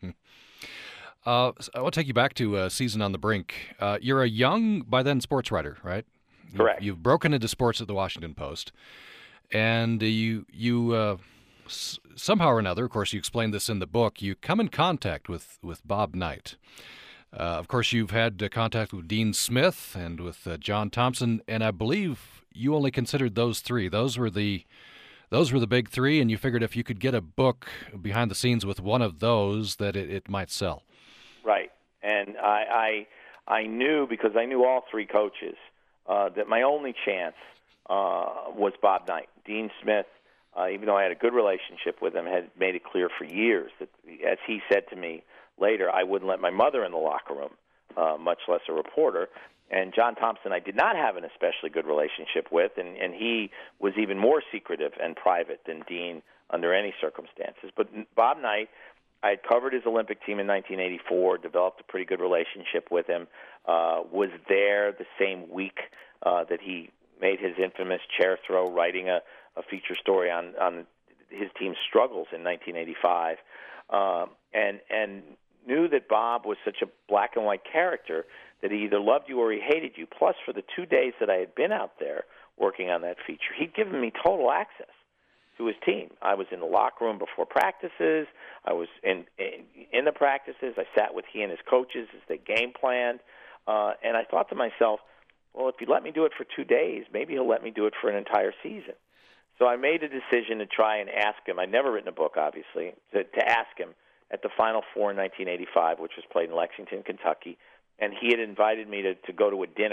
Speaker 2: uh, I want to take you back to uh, Season on the Brink. Uh, you're a young, by then, sports writer, right?
Speaker 3: Correct.
Speaker 2: You've, you've broken into sports at the Washington Post, and uh, you you uh, s- somehow or another, of course, you explain this in the book, you come in contact with, with Bob Knight. Uh, of course, you've had uh, contact with Dean Smith and with uh, John Thompson, and I believe you only considered those three. Those were the those were the big three, and you figured if you could get a book behind the scenes with one of those, that it, it might sell.
Speaker 3: Right, and I, I I knew because I knew all three coaches uh, that my only chance uh, was Bob Knight. Dean Smith, uh, even though I had a good relationship with him, had made it clear for years that, as he said to me later, I wouldn't let my mother in the locker room, uh, much less a reporter. And John Thompson I did not have an especially good relationship with, and, and he was even more secretive and private than Dean under any circumstances. But Bob Knight, I had covered his Olympic team in nineteen eighty-four, developed a pretty good relationship with him, uh, was there the same week uh, that he made his infamous chair throw, writing a, a feature story on, on his team's struggles in nineteen eighty-five, um, and and knew that Bob was such a black and white character that he either loved you or he hated you. Plus, for the two days that I had been out there working on that feature, he'd given me total access to his team. I was in the locker room before practices. I was in in, in the practices. I sat with he and his coaches as they game planned. Uh, and I thought to myself, well, if he let me do it for two days, maybe he'll let me do it for an entire season. So I made a decision to try and ask him. I'd never written a book, obviously, to, to ask him at the Final Four in nineteen eighty-five, which was played in Lexington, Kentucky. And he had invited me to, to go to a dinner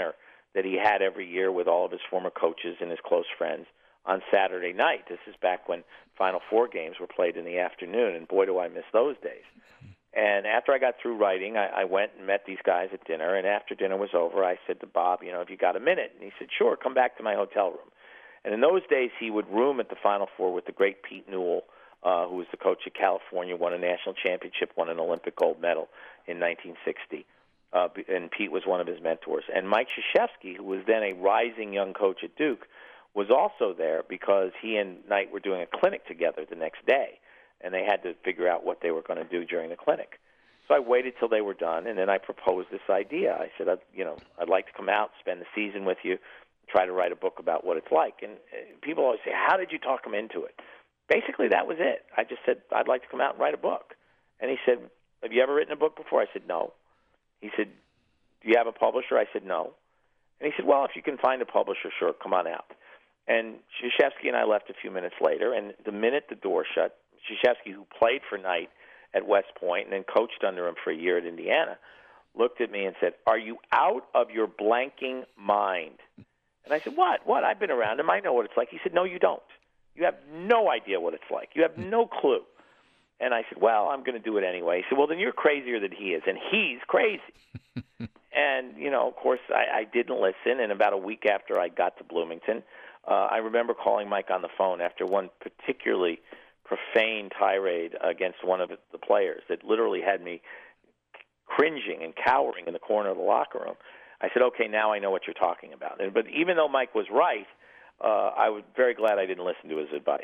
Speaker 3: that he had every year with all of his former coaches and his close friends on Saturday night. This is back when Final Four games were played in the afternoon, and boy, do I miss those days. And after I got through writing, I, I went and met these guys at dinner, and after dinner was over, I said to Bob, you know, have you got a minute? And he said, sure, come back to my hotel room. And in those days, he would room at the Final Four with the great Pete Newell, uh, who was the coach of California, won a national championship, won an Olympic gold medal in nineteen sixty. Uh, and Pete was one of his mentors. And Mike Krzyzewski, who was then a rising young coach at Duke, was also there because he and Knight were doing a clinic together the next day, and they had to figure out what they were going to do during the clinic. So I waited till they were done, and then I proposed this idea. I said, I'd, you know, I'd like to come out, spend the season with you, try to write a book about what it's like. And people always say, how did you talk him into it? Basically, that was it. I just said, I'd like to come out and write a book. And he said, have you ever written a book before? I said, no. He said, do you have a publisher? I said, no. And he said, well, if you can find a publisher, sure, come on out. And Krzyzewski and I left a few minutes later, and the minute the door shut, Krzyzewski, who played for Knight at West Point and then coached under him for a year at Indiana, looked at me and said, are you out of your blanking mind? And I said, what? What? I've been around him. I know what it's like. He said, no, you don't. You have no idea what it's like. You have no clue. And I said, well, I'm going to do it anyway. He said, well, then you're crazier than he is, and he's crazy. And, you know, of course, I, I didn't listen, and about a week after I got to Bloomington, uh, I remember calling Mike on the phone after one particularly profane tirade against one of the players that literally had me cringing and cowering in the corner of the locker room. I said, okay, now I know what you're talking about. And, but even though Mike was right, uh, I was very glad I didn't listen to his advice.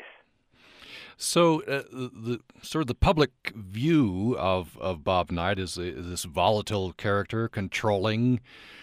Speaker 2: So, uh, the sort of the public view of, of Bob Knight is, is this volatile character, controlling,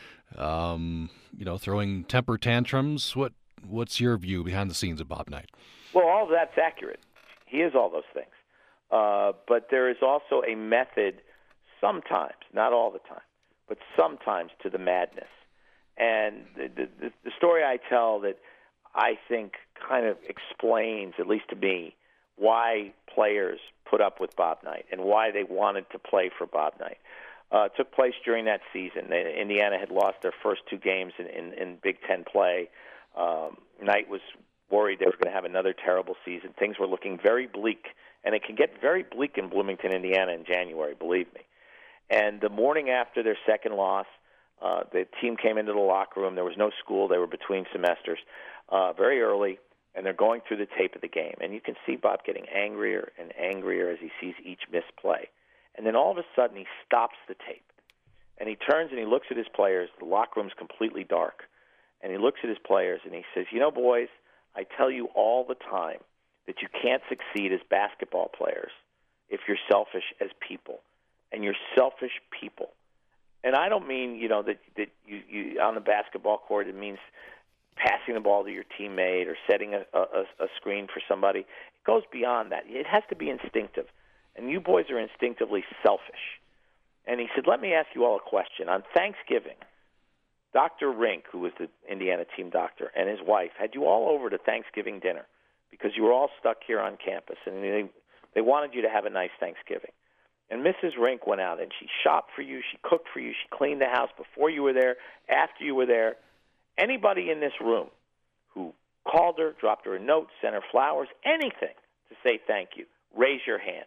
Speaker 2: um, you know, throwing temper tantrums. What what's your view behind the scenes of Bob Knight?
Speaker 3: Well, all of that's accurate. He is all those things, uh, but there is also a method, sometimes, not all the time, but sometimes, to the madness. And the the, the story I tell that I think kind of explains, at least to me, why players put up with Bob Knight and why they wanted to play for Bob Knight. Uh, it took place during that season. Indiana had lost their first two games in, in, in Big Ten play. Um, Knight was worried they were going to have another terrible season. Things were looking very bleak, and it can get very bleak in Bloomington, Indiana in January, believe me. And the morning after their second loss, uh, the team came into the locker room. There was no school. They were between semesters uh, very early. And they're going through the tape of the game. And you can see Bob getting angrier and angrier as he sees each misplay. And then all of a sudden he stops the tape. And he turns and he looks at his players. The locker room's completely dark. And he looks at his players and he says, you know, boys, I tell you all the time that you can't succeed as basketball players if you're selfish as people. And you're selfish people. And I don't mean, you know, that, that you, you on the basketball court, it means passing the ball to your teammate or setting a, a, a screen for somebody. It goes beyond that. It has to be instinctive. And you boys are instinctively selfish. And he said, let me ask you all a question. On Thanksgiving, Doctor Rink, who was the Indiana team doctor, and his wife had you all over to Thanksgiving dinner because you were all stuck here on campus, and they, they wanted you to have a nice Thanksgiving. And Missus Rink went out, and she shopped for you, she cooked for you, she cleaned the house before you were there, after you were there. Anybody in this room who called her, dropped her a note, sent her flowers, anything to say thank you, raise your hand.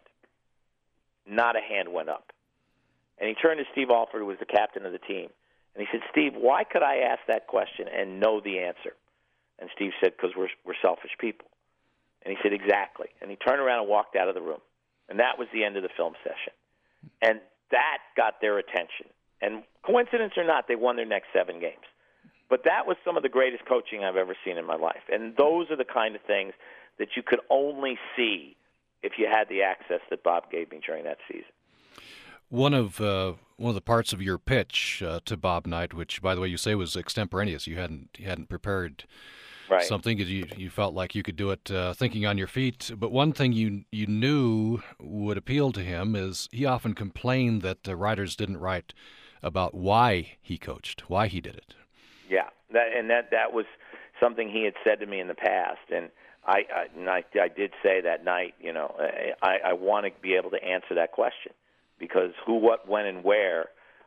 Speaker 3: Not a hand went up. And he turned to Steve Alford, who was the captain of the team, and he said, Steve, why could I ask that question and know the answer? And Steve said, because we're, we're selfish people. And he said, exactly. And he turned around and walked out of the room. And that was the end of the film session. And that got their attention. And coincidence or not, they won their next seven games. But that was some of the greatest coaching I've ever seen in my life. And those are the kind of things that you could only see if you had the access that Bob gave me during that season.
Speaker 2: One of uh, one of the parts of your pitch uh, to Bob Knight, which, by the way, you say was extemporaneous. You hadn't you hadn't prepared
Speaker 3: right.
Speaker 2: something. You you felt like you could do it uh, thinking on your feet. But one thing you you knew would appeal to him is he often complained that the writers didn't write about why he coached, why he did it.
Speaker 3: Yeah, that, and that that was something he had said to me in the past, and I I, and I, I did say that night, you know, I, I want to be able to answer that question because who, what, when, and where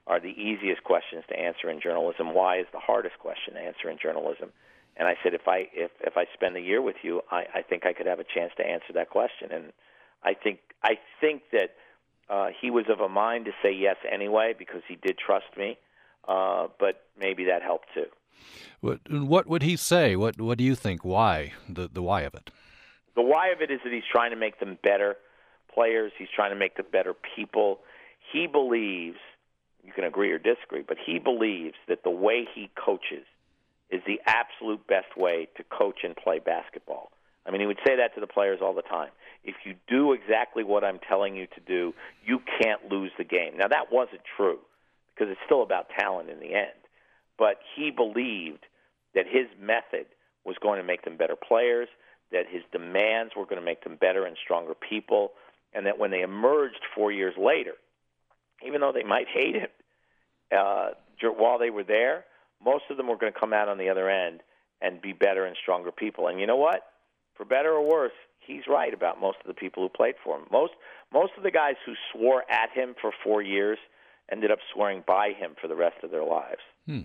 Speaker 3: are the easiest questions to answer in journalism. Why is the hardest question to answer in journalism? And I said, if I if if I spend a year with you, I, I think I could have a chance to answer that question. And I think I think that uh, he was of a mind to say yes anyway because he did trust me. Uh, but maybe that helped too.
Speaker 2: What what would he say? What what do you think? Why the the why of it?
Speaker 3: The why of it is that he's trying to make them better players. He's trying to make them better people. He believes, you can agree or disagree, but he believes that the way he coaches is the absolute best way to coach and play basketball. I mean, he would say that to the players all the time. If you do exactly what I'm telling you to do, you can't lose the game. Now, that wasn't true because it's still about talent in the end. But he believed that his method was going to make them better players, that his demands were going to make them better and stronger people, and that when they emerged four years later, even though they might hate him, uh, while they were there, most of them were going to come out on the other end and be better and stronger people. And you know what? For better or worse, he's right about most of the people who played for him. Most most of the guys who swore at him for four years ended up swearing by him for the rest of their lives.
Speaker 2: Hmm.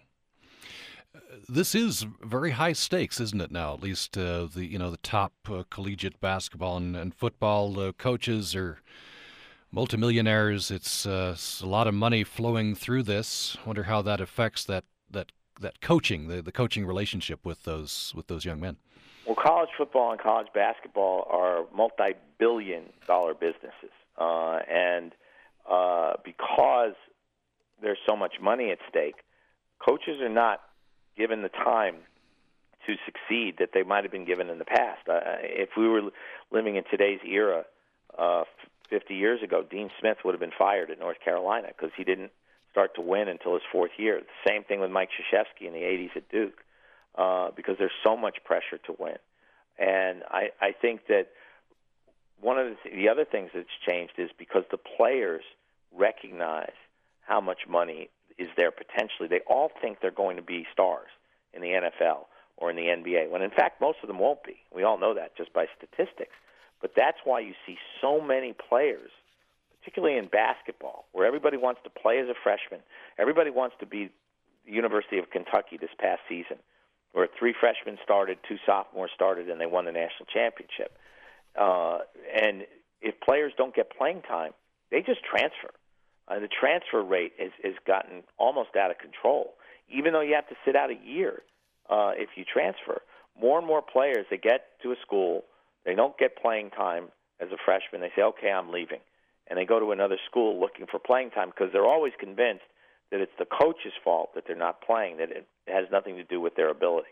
Speaker 2: This is very high stakes, isn't it? Now, at least uh, the you know the top uh, collegiate basketball and, and football uh, coaches are multimillionaires. It's, uh, it's a lot of money flowing through this. I wonder how that affects that that that coaching, the, the coaching relationship with those with those young men.
Speaker 3: Well, college football and college basketball are multi-billion dollar businesses, uh, and uh, because there's so much money at stake, coaches are not given the time to succeed that they might have been given in the past. Uh, if we were living in today's era, uh, fifty years ago, Dean Smith would have been fired at North Carolina because he didn't start to win until his fourth year. The same thing with Mike Krzyzewski in the eighties at Duke, uh, because there's so much pressure to win. And I, I think that one of the, th- the other things that's changed is because the players recognize how much money is there potentially. They all think they're going to be stars in the N F L or in the N B A, when in fact most of them won't be. We all know that just by statistics. But that's why you see so many players, particularly in basketball, where everybody wants to play as a freshman. Everybody wants to be the University of Kentucky this past season, where three freshmen started, two sophomores started, and they won the national championship. Uh, and if players don't get playing time, they just transfer. Uh, the transfer rate has, has gotten almost out of control. Even though you have to sit out a year uh, if you transfer, more and more players, they get to a school, they don't get playing time as a freshman, they say, okay, I'm leaving. And they go to another school looking for playing time because they're always convinced that it's the coach's fault that they're not playing, that it has nothing to do with their ability.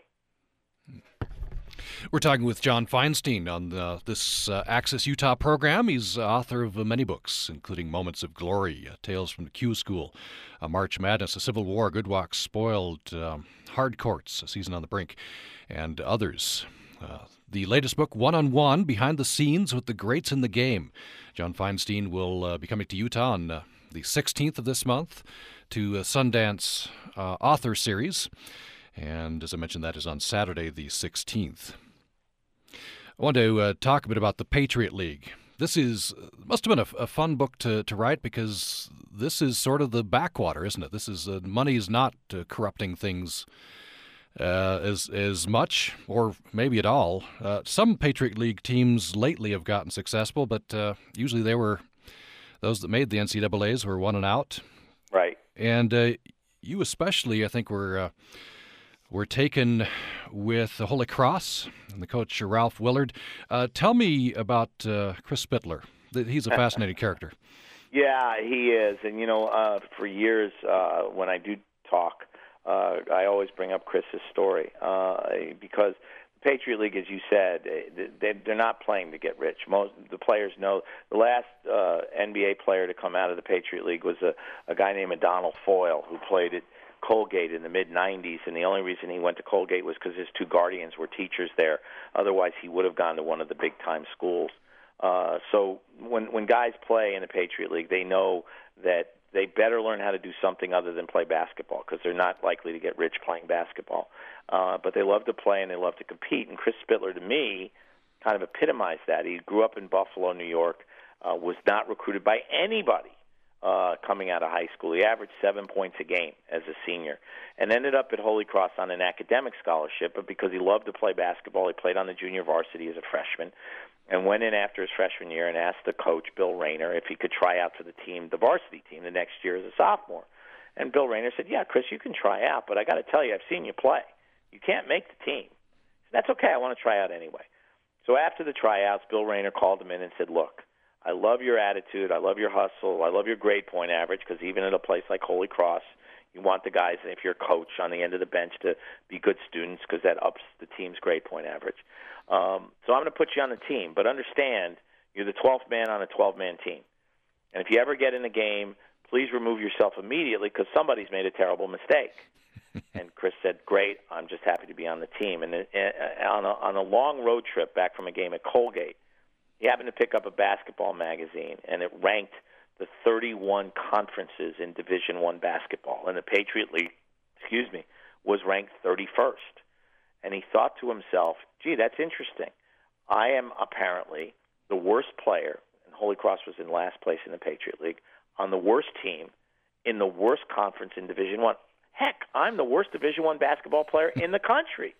Speaker 2: We're talking with John Feinstein on uh, this uh, Access Utah program. He's author of uh, many books, including Moments of Glory, uh, Tales from the Q School, uh, March Madness, A Civil War, Good Walk Spoiled, um, Hard Courts, A Season on the Brink, and others. Uh, the latest book, One-on-One, Behind the Scenes with the Greats in the Game. John Feinstein will uh, be coming to Utah on uh, the sixteenth of this month to uh, Sundance uh, Author Series. And as I mentioned, that is on Saturday the sixteenth. I want to uh, talk a bit about the Patriot League. This is must have been a, a fun book to, to write because this is sort of the backwater, isn't it? This is uh, money is not uh, corrupting things uh, as as much, or maybe at all. Uh, some Patriot League teams lately have gotten successful, but uh, usually they were those that made the N C double A's were one and out.
Speaker 3: Right.
Speaker 2: And uh, you especially, I think, were. Uh, We're taken with the Holy Cross and the coach Ralph Willard. Uh, tell me about uh, Chris Spittler. He's a fascinating character.
Speaker 3: Yeah, he is. And, you know, uh, for years uh, when I do talk, uh, I always bring up Chris's story uh, because the Patriot League, as you said, they, they're not playing to get rich. Most the players know. The last uh, N B A player to come out of the Patriot League was a, a guy named Donald Foyle who played at Colgate in the mid nineties, and the only reason he went to Colgate was because his two guardians were teachers there. Otherwise, he would have gone to one of the big-time schools. Uh, so when when guys play in the Patriot League, they know that they better learn how to do something other than play basketball because they're not likely to get rich playing basketball. Uh, but they love to play and they love to compete. And Chris Spittler, to me, kind of epitomized that. He grew up in Buffalo, New York, uh, was not recruited by anybody uh, coming out of high school. He averaged seven points a game as a senior and ended up at Holy Cross on an academic scholarship, but because he loved to play basketball, he played on the junior varsity as a freshman and went in after his freshman year and asked the coach, Bill Rayner, if he could try out for the team, the varsity team, the next year as a sophomore. And Bill Rayner said, yeah, Chris, you can try out, but I got to tell you, I've seen you play. You can't make the team. Said, that's okay. I want to try out anyway. So after the tryouts, Bill Rayner called him in and said, look, I love your attitude. I love your hustle. I love your grade point average, because even at a place like Holy Cross, you want the guys, if you're a coach, on the end of the bench to be good students, because that ups the team's grade point average. Um, so I'm going to put you on the team. But understand, you're the twelfth man on a twelve-man team. And if you ever get in a game, please remove yourself immediately, because somebody's made a terrible mistake. And Chris said, great, I'm just happy to be on the team. And uh, on, a, on a long road trip back from a game at Colgate, he happened to pick up a basketball magazine, and it ranked the thirty-one conferences in Division One basketball. And the Patriot League, excuse me, was ranked thirty-first. And he thought to himself, gee, that's interesting. I am apparently the worst player, and Holy Cross was in last place in the Patriot League, on the worst team in the worst conference in Division One. Heck, I'm the worst Division One basketball player in the country.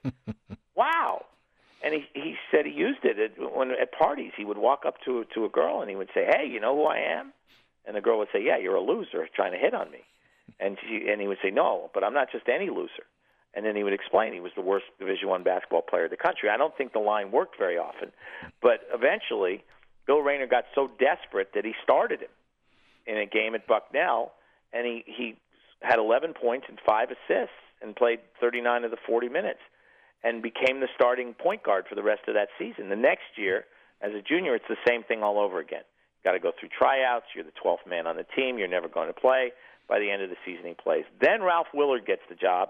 Speaker 3: Wow. And he, he said he used it at, when, at parties. He would walk up to, to a girl and he would say, hey, you know who I am? And the girl would say, yeah, you're a loser trying to hit on me. And she, and he would say, no, but I'm not just any loser. And then he would explain he was the worst Division One basketball player in the country. I don't think the line worked very often. But eventually, Bill Rayner got so desperate that he started him in a game at Bucknell, and he, he had eleven points and five assists and played thirty-nine of the forty minutes and became the starting point guard for the rest of that season. The next year, as a junior, it's the same thing all over again. You've got to go through tryouts. You're the twelfth man on the team. You're never going to play. By the end of the season, he plays. Then Ralph Willard gets the job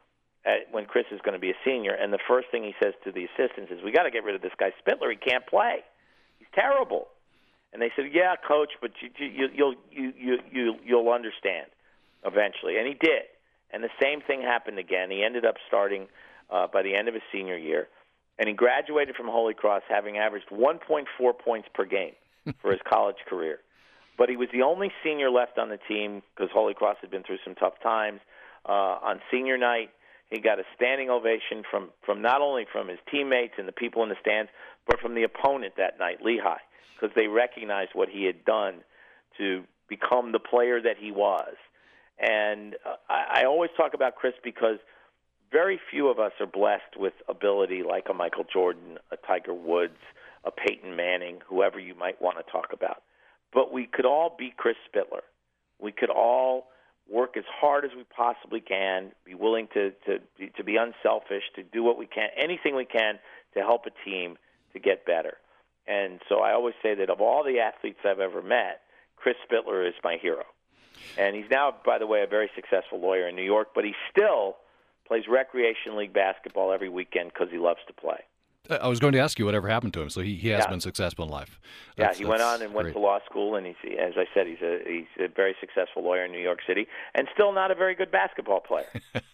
Speaker 3: at, when Chris is going to be a senior, and the first thing he says to the assistants is, we got to get rid of this guy Spittler. He can't play. He's terrible. And they said, yeah, coach, but you, you, you'll, you, you, you, you'll understand eventually. And he did. And the same thing happened again. He ended up starting uh, by the end of his senior year, and he graduated from Holy Cross having averaged one point four points per game for his college career. But he was the only senior left on the team because Holy Cross had been through some tough times. Uh, on senior night, he got a standing ovation from, from not only from his teammates and the people in the stands, but from the opponent that night, Lehigh, because they recognized what he had done to become the player that he was. And uh, I, I always talk about Chris because very few of us are blessed with ability like a Michael Jordan, a Tiger Woods, a Peyton Manning, whoever you might want to talk about. But we could all be Chris Spittler. We could all work as hard as we possibly can, be willing to, to, to be unselfish, to do what we can, anything we can to help a team to get better. And so I always say that of all the athletes I've ever met, Chris Spittler is my hero. And he's now, by the way, a very successful lawyer in New York, but he still plays Recreation League basketball every weekend because he loves to play.
Speaker 2: I was going to ask you whatever happened to him. So he, he has
Speaker 3: yeah.
Speaker 2: been successful in life.
Speaker 3: That's, yeah, he went on and went great. to law school, and he's, as I said, he's a he's a very successful lawyer in New York City, and still not a very good basketball player.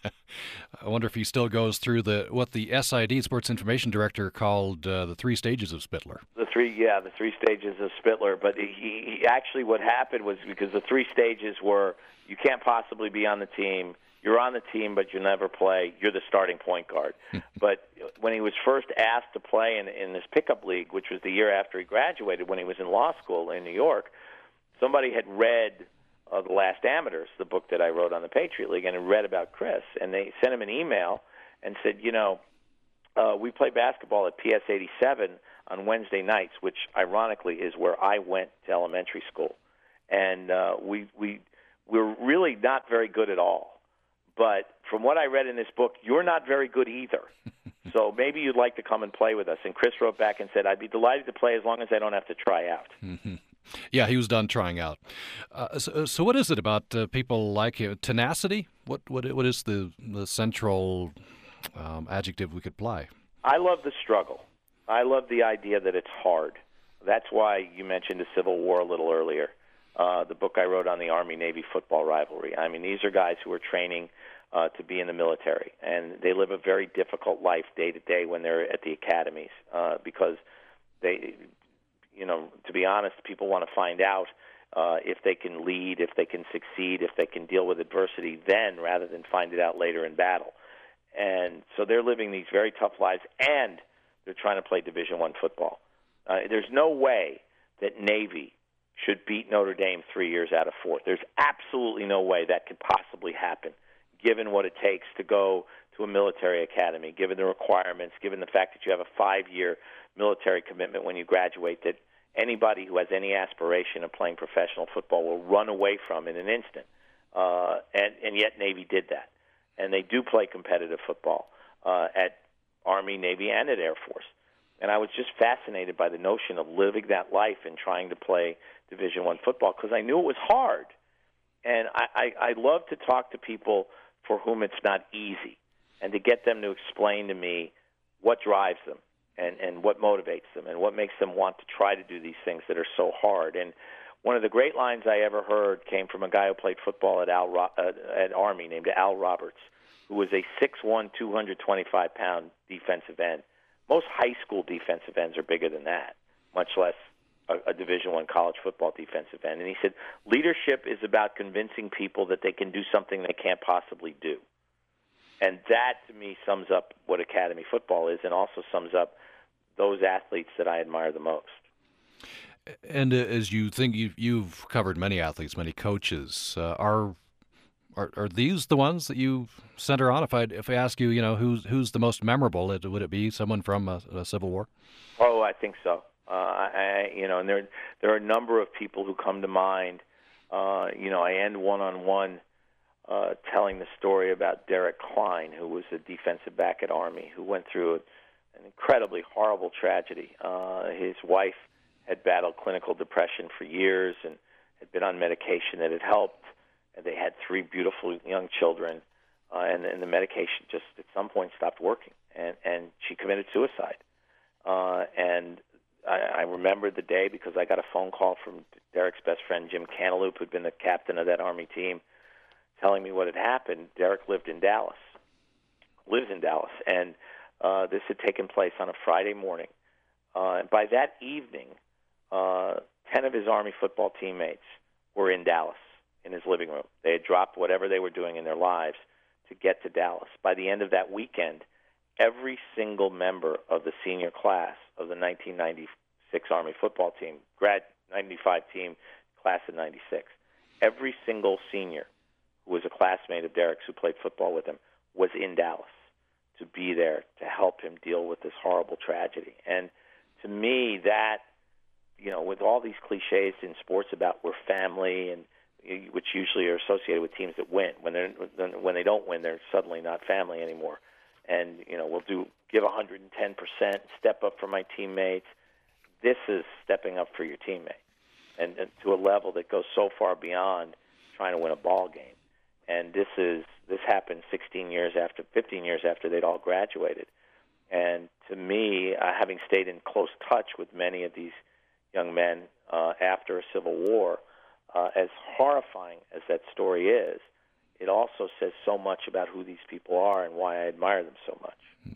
Speaker 2: I wonder if he still goes through the what the S I D, Sports Information Director, called uh, the three stages of Spittler.
Speaker 3: The three, yeah, the three stages of Spittler. But he, he actually, what happened was because the three stages were you can't possibly be on the team. You're on the team, but you never play. You're the starting point guard. But when he was first asked to play in, in this pickup league, which was the year after he graduated, when he was in law school in New York, somebody had read uh, The Last Amateurs, the book that I wrote on the Patriot League, and had read about Chris. And they sent him an email and said, you know, uh, we play basketball at P S eighty-seven on Wednesday nights, which ironically is where I went to elementary school. And uh, we, we, we're really not very good at all. But from what I read in this book, you're not very good either. So maybe you'd like to come and play with us. And Chris wrote back and said, I'd be delighted to play as long as I don't have to try out.
Speaker 2: Mm-hmm. Yeah, he was done trying out. Uh, so, so what is it about uh, people like you? Tenacity? What what what is the, the central um, adjective we could apply?
Speaker 3: I love the struggle. I love the idea that it's hard. That's why you mentioned the Civil War a little earlier. Uh, the book I wrote on the Army-Navy football rivalry. I mean, these are guys who are training uh, to be in the military, and they live a very difficult life day to day when they're at the academies uh, because they, you know, to be honest, people want to find out uh, if they can lead, if they can succeed, if they can deal with adversity then rather than find it out later in battle. And so they're living these very tough lives, and they're trying to play Division One football. Uh, there's no way that Navy should beat Notre Dame three years out of four. There's absolutely no way that could possibly happen, given what it takes to go to a military academy, given the requirements, given the fact that you have a five-year military commitment when you graduate that anybody who has any aspiration of playing professional football will run away from in an instant. Uh, and, and yet Navy did that. And they do play competitive football uh, at Army, Navy, and at Air Force. And I was just fascinated by the notion of living that life and trying to play Division One football because I knew it was hard. And I, I, I love to talk to people for whom it's not easy and to get them to explain to me what drives them and, and what motivates them and what makes them want to try to do these things that are so hard. And one of the great lines I ever heard came from a guy who played football at, Al, uh, at Army named Al Roberts, who was a six one, two hundred twenty-five pound defensive end. Most high school defensive ends are bigger than that, much less a, a Division One college football defensive end. And he said, leadership is about convincing people that they can do something they can't possibly do. And that, to me, sums up what academy football is and also sums up those athletes that I admire the most.
Speaker 2: And uh, as you think, you've, you've covered many athletes, many coaches. Uh, are, are are these the ones that you center on? If I if I ask you, you know, who's who's the most memorable, would it be someone from a, a Civil War?
Speaker 3: Oh, I think so. Uh, I, you know, and there there are a number of people who come to mind. Uh, you know, I end one on one. Uh, telling the story about Derek Klein, who was a defensive back at Army, who went through a, an incredibly horrible tragedy. Uh, his wife had battled clinical depression for years and had been on medication that had helped, and they had three beautiful young children, uh, and, and the medication just at some point stopped working, and, and she committed suicide. Uh, and I, I remember the day because I got a phone call from Derek's best friend, Jim Cantaloupe, who'd been the captain of that Army team, telling me what had happened. Derek lived in Dallas, lives in Dallas, and uh, this had taken place on a Friday morning. Uh, and by that evening, uh, ten of his Army football teammates were in Dallas in his living room. They had dropped whatever they were doing in their lives to get to Dallas. By the end of that weekend, every single member of the senior class of the nineteen ninety-six Army football team, grad ninety-five team, class of ninety-six, every single senior who was a classmate of Derek's who played football with him, was in Dallas to be there to help him deal with this horrible tragedy. And to me, that, you know, with all these cliches in sports about we're family, and which usually are associated with teams that win, when they when they don't win, they're suddenly not family anymore. And you know, we'll do give one hundred ten percent, step up for my teammates. This is stepping up for your teammate, and, and to a level that goes so far beyond trying to win a ball game. And this is this happened sixteen years after, fifteen years after they'd all graduated. And to me, uh, having stayed in close touch with many of these young men uh, after a Civil War, uh, as horrifying as that story is, it also says so much about who these people are and why I admire them so much.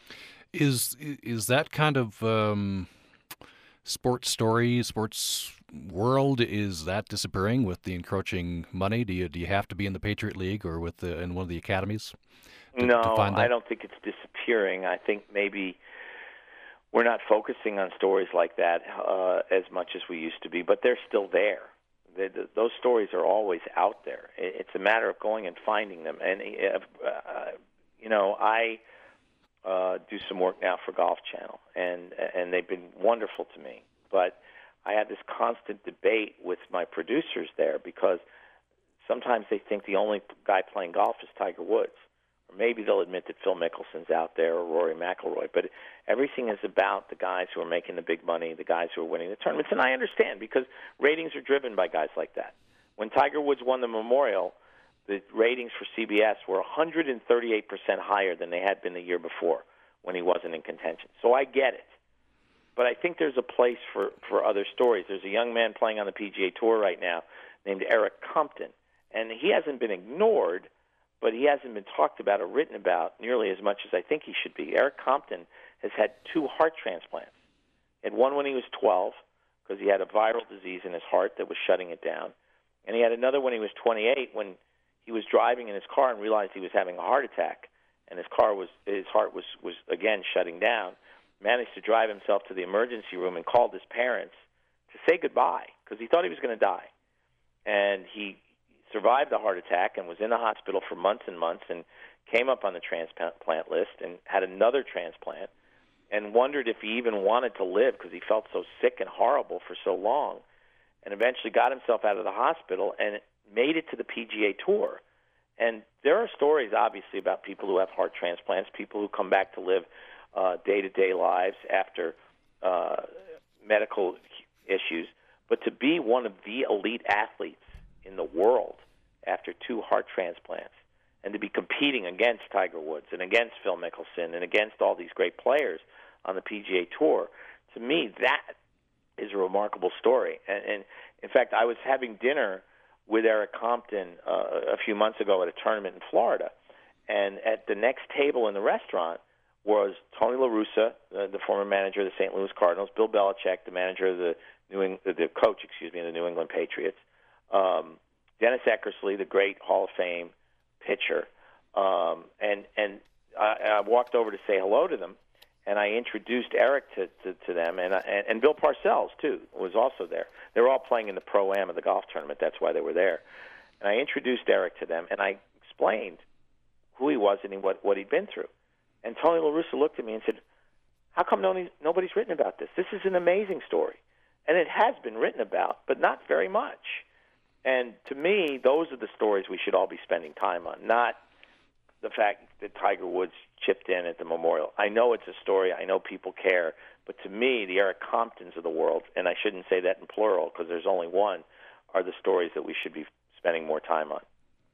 Speaker 2: Is is that kind of um, sports story, sports world, is that disappearing with the encroaching money? Do you do you have to be in the Patriot League or with the, in one of the academies? To,
Speaker 3: no,
Speaker 2: to find that?
Speaker 3: I don't think it's disappearing. I think maybe we're not focusing on stories like that uh, as much as we used to be, but they're still there. The, the, those stories are always out there. It, it's a matter of going and finding them. And uh, you know, I uh, do some work now for Golf Channel, and and they've been wonderful to me. But I have this constant debate with my producers there because sometimes they think the only guy playing golf is Tiger Woods. Or maybe they'll admit that Phil Mickelson's out there or Rory McIlroy. But everything is about the guys who are making the big money, the guys who are winning the tournaments. And I understand because ratings are driven by guys like that. When Tiger Woods won the Memorial, the ratings for C B S were one hundred thirty-eight percent higher than they had been the year before when he wasn't in contention. So I get it. But I think there's a place for, for other stories. There's a young man playing on the P G A Tour right now named Eric Compton, and he hasn't been ignored, but he hasn't been talked about or written about nearly as much as I think he should be. Eric Compton has had two heart transplants. He had one when he was twelve, because he had a viral disease in his heart that was shutting it down. And he had another when he was twenty-eight, when he was driving in his car and realized he was having a heart attack, and his car was his heart was, was again shutting down. Managed to drive himself to the emergency room and called his parents to say goodbye because he thought he was going to die. And he survived the heart attack and was in the hospital for months and months and came up on the transplant list and had another transplant and wondered if he even wanted to live because he felt so sick and horrible for so long, and eventually got himself out of the hospital and made it to the P G A Tour. And there are stories, obviously, about people who have heart transplants, people who come back to live uh, day-to-day lives after uh, medical issues. But to be one of the elite athletes in the world after two heart transplants and to be competing against Tiger Woods and against Phil Mickelson and against all these great players on the P G A Tour, to me, that is a remarkable story. And, and in fact, I was having dinner with Eric Compton uh, a few months ago at a tournament in Florida, and at the next table in the restaurant was Tony La Russa, uh, the former manager of the Saint Louis Cardinals, Bill Belichick, the manager of the New Eng- the coach, excuse me, of the New England Patriots, um, Dennis Eckersley, the great Hall of Fame pitcher, um, and and I, I walked over to say hello to them. And I introduced Eric to, to, to them, and, and and Bill Parcells, too, was also there. They were all playing in the Pro-Am of the golf tournament. That's why they were there. And I introduced Eric to them, and I explained who he was and what, what he'd been through. And Tony La Russa looked at me and said, how come nobody, nobody's written about this? This is an amazing story. And it has been written about, but not very much. And to me, those are the stories we should all be spending time on, not the fact that Tiger Woods chipped in at the Memorial. I know it's a story. I know people care. But to me, the Eric Comptons of the world, and I shouldn't say that in plural because there's only one, are the stories that we should be spending more time on.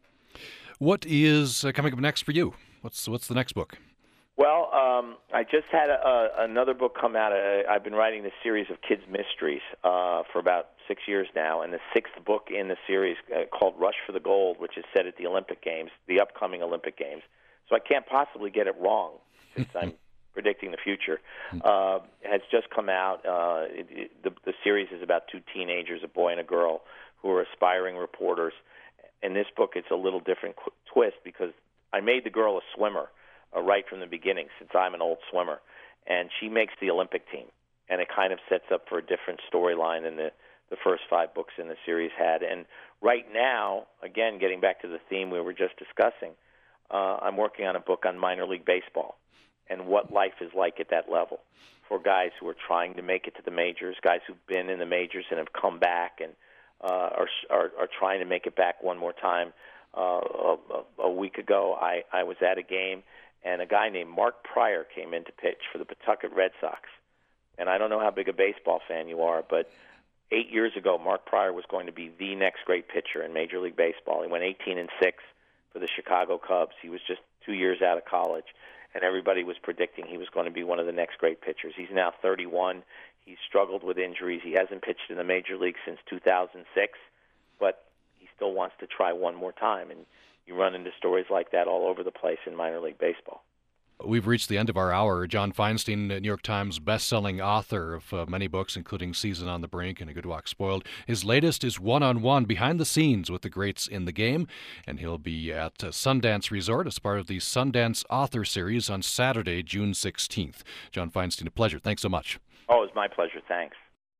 Speaker 2: What is uh, coming up next for you? What's what's the next book?
Speaker 3: Well, um, I just had a, a, another book come out. I, I've been writing this series of kids' mysteries uh, for about six years now, and the sixth book in the series uh, called Rush for the Gold, which is set at the Olympic Games, the upcoming Olympic Games. So I can't possibly get it wrong since I'm predicting the future. Uh, has just come out. Uh, it, it, the, the series is about two teenagers, a boy and a girl, who are aspiring reporters. In this book, it's a little different qu- twist because I made the girl a swimmer uh, right from the beginning, since I'm an old swimmer, and she makes the Olympic team, and it kind of sets up for a different storyline than the, the first five books in the series had. And right now, again, getting back to the theme we were just discussing, uh, I'm working on a book on minor league baseball and what life is like at that level for guys who are trying to make it to the majors, guys who've been in the majors and have come back and uh, are, are are trying to make it back one more time. Uh, a, a week ago, I, I was at a game, and a guy named Mark Pryor came in to pitch for the Pawtucket Red Sox. And I don't know how big a baseball fan you are, but eight years ago, Mark Pryor was going to be the next great pitcher in Major League Baseball. He went eighteen and six for the Chicago Cubs. He was just two years out of college, and everybody was predicting he was going to be one of the next great pitchers. He's now thirty-one. He's struggled with injuries. He hasn't pitched in the major league since two thousand six, but he still wants to try one more time. And you run into stories like that all over the place in minor league baseball.
Speaker 2: We've reached the end of our hour. John Feinstein, New York Times best-selling author of uh, many books, including Season on the Brink and A Good Walk Spoiled. His latest is One-on-One, Behind the Scenes with the Greats in the Game, and he'll be at uh, Sundance Resort as part of the Sundance Author Series on Saturday, June sixteenth. John Feinstein, a pleasure. Thanks so much.
Speaker 3: Oh, it was my pleasure. Thanks.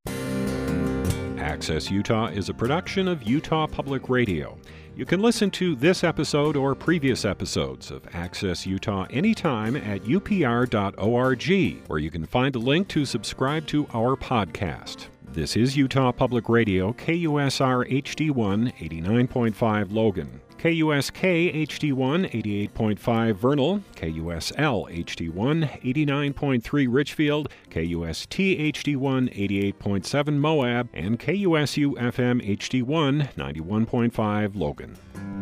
Speaker 6: Access Utah is a production of Utah Public Radio. You can listen to this episode or previous episodes of Access Utah anytime at U P R dot org, where you can find a link to subscribe to our podcast. This is Utah Public Radio, K U S R H D one, eighty-nine point five Logan, K U S K H D one, eighty-eight point five Vernal, K U S L H D one, eighty-nine point three Richfield, K U S T H D one, eighty-eight point seven Moab, and K U S U F M H D one, ninety-one point five Logan.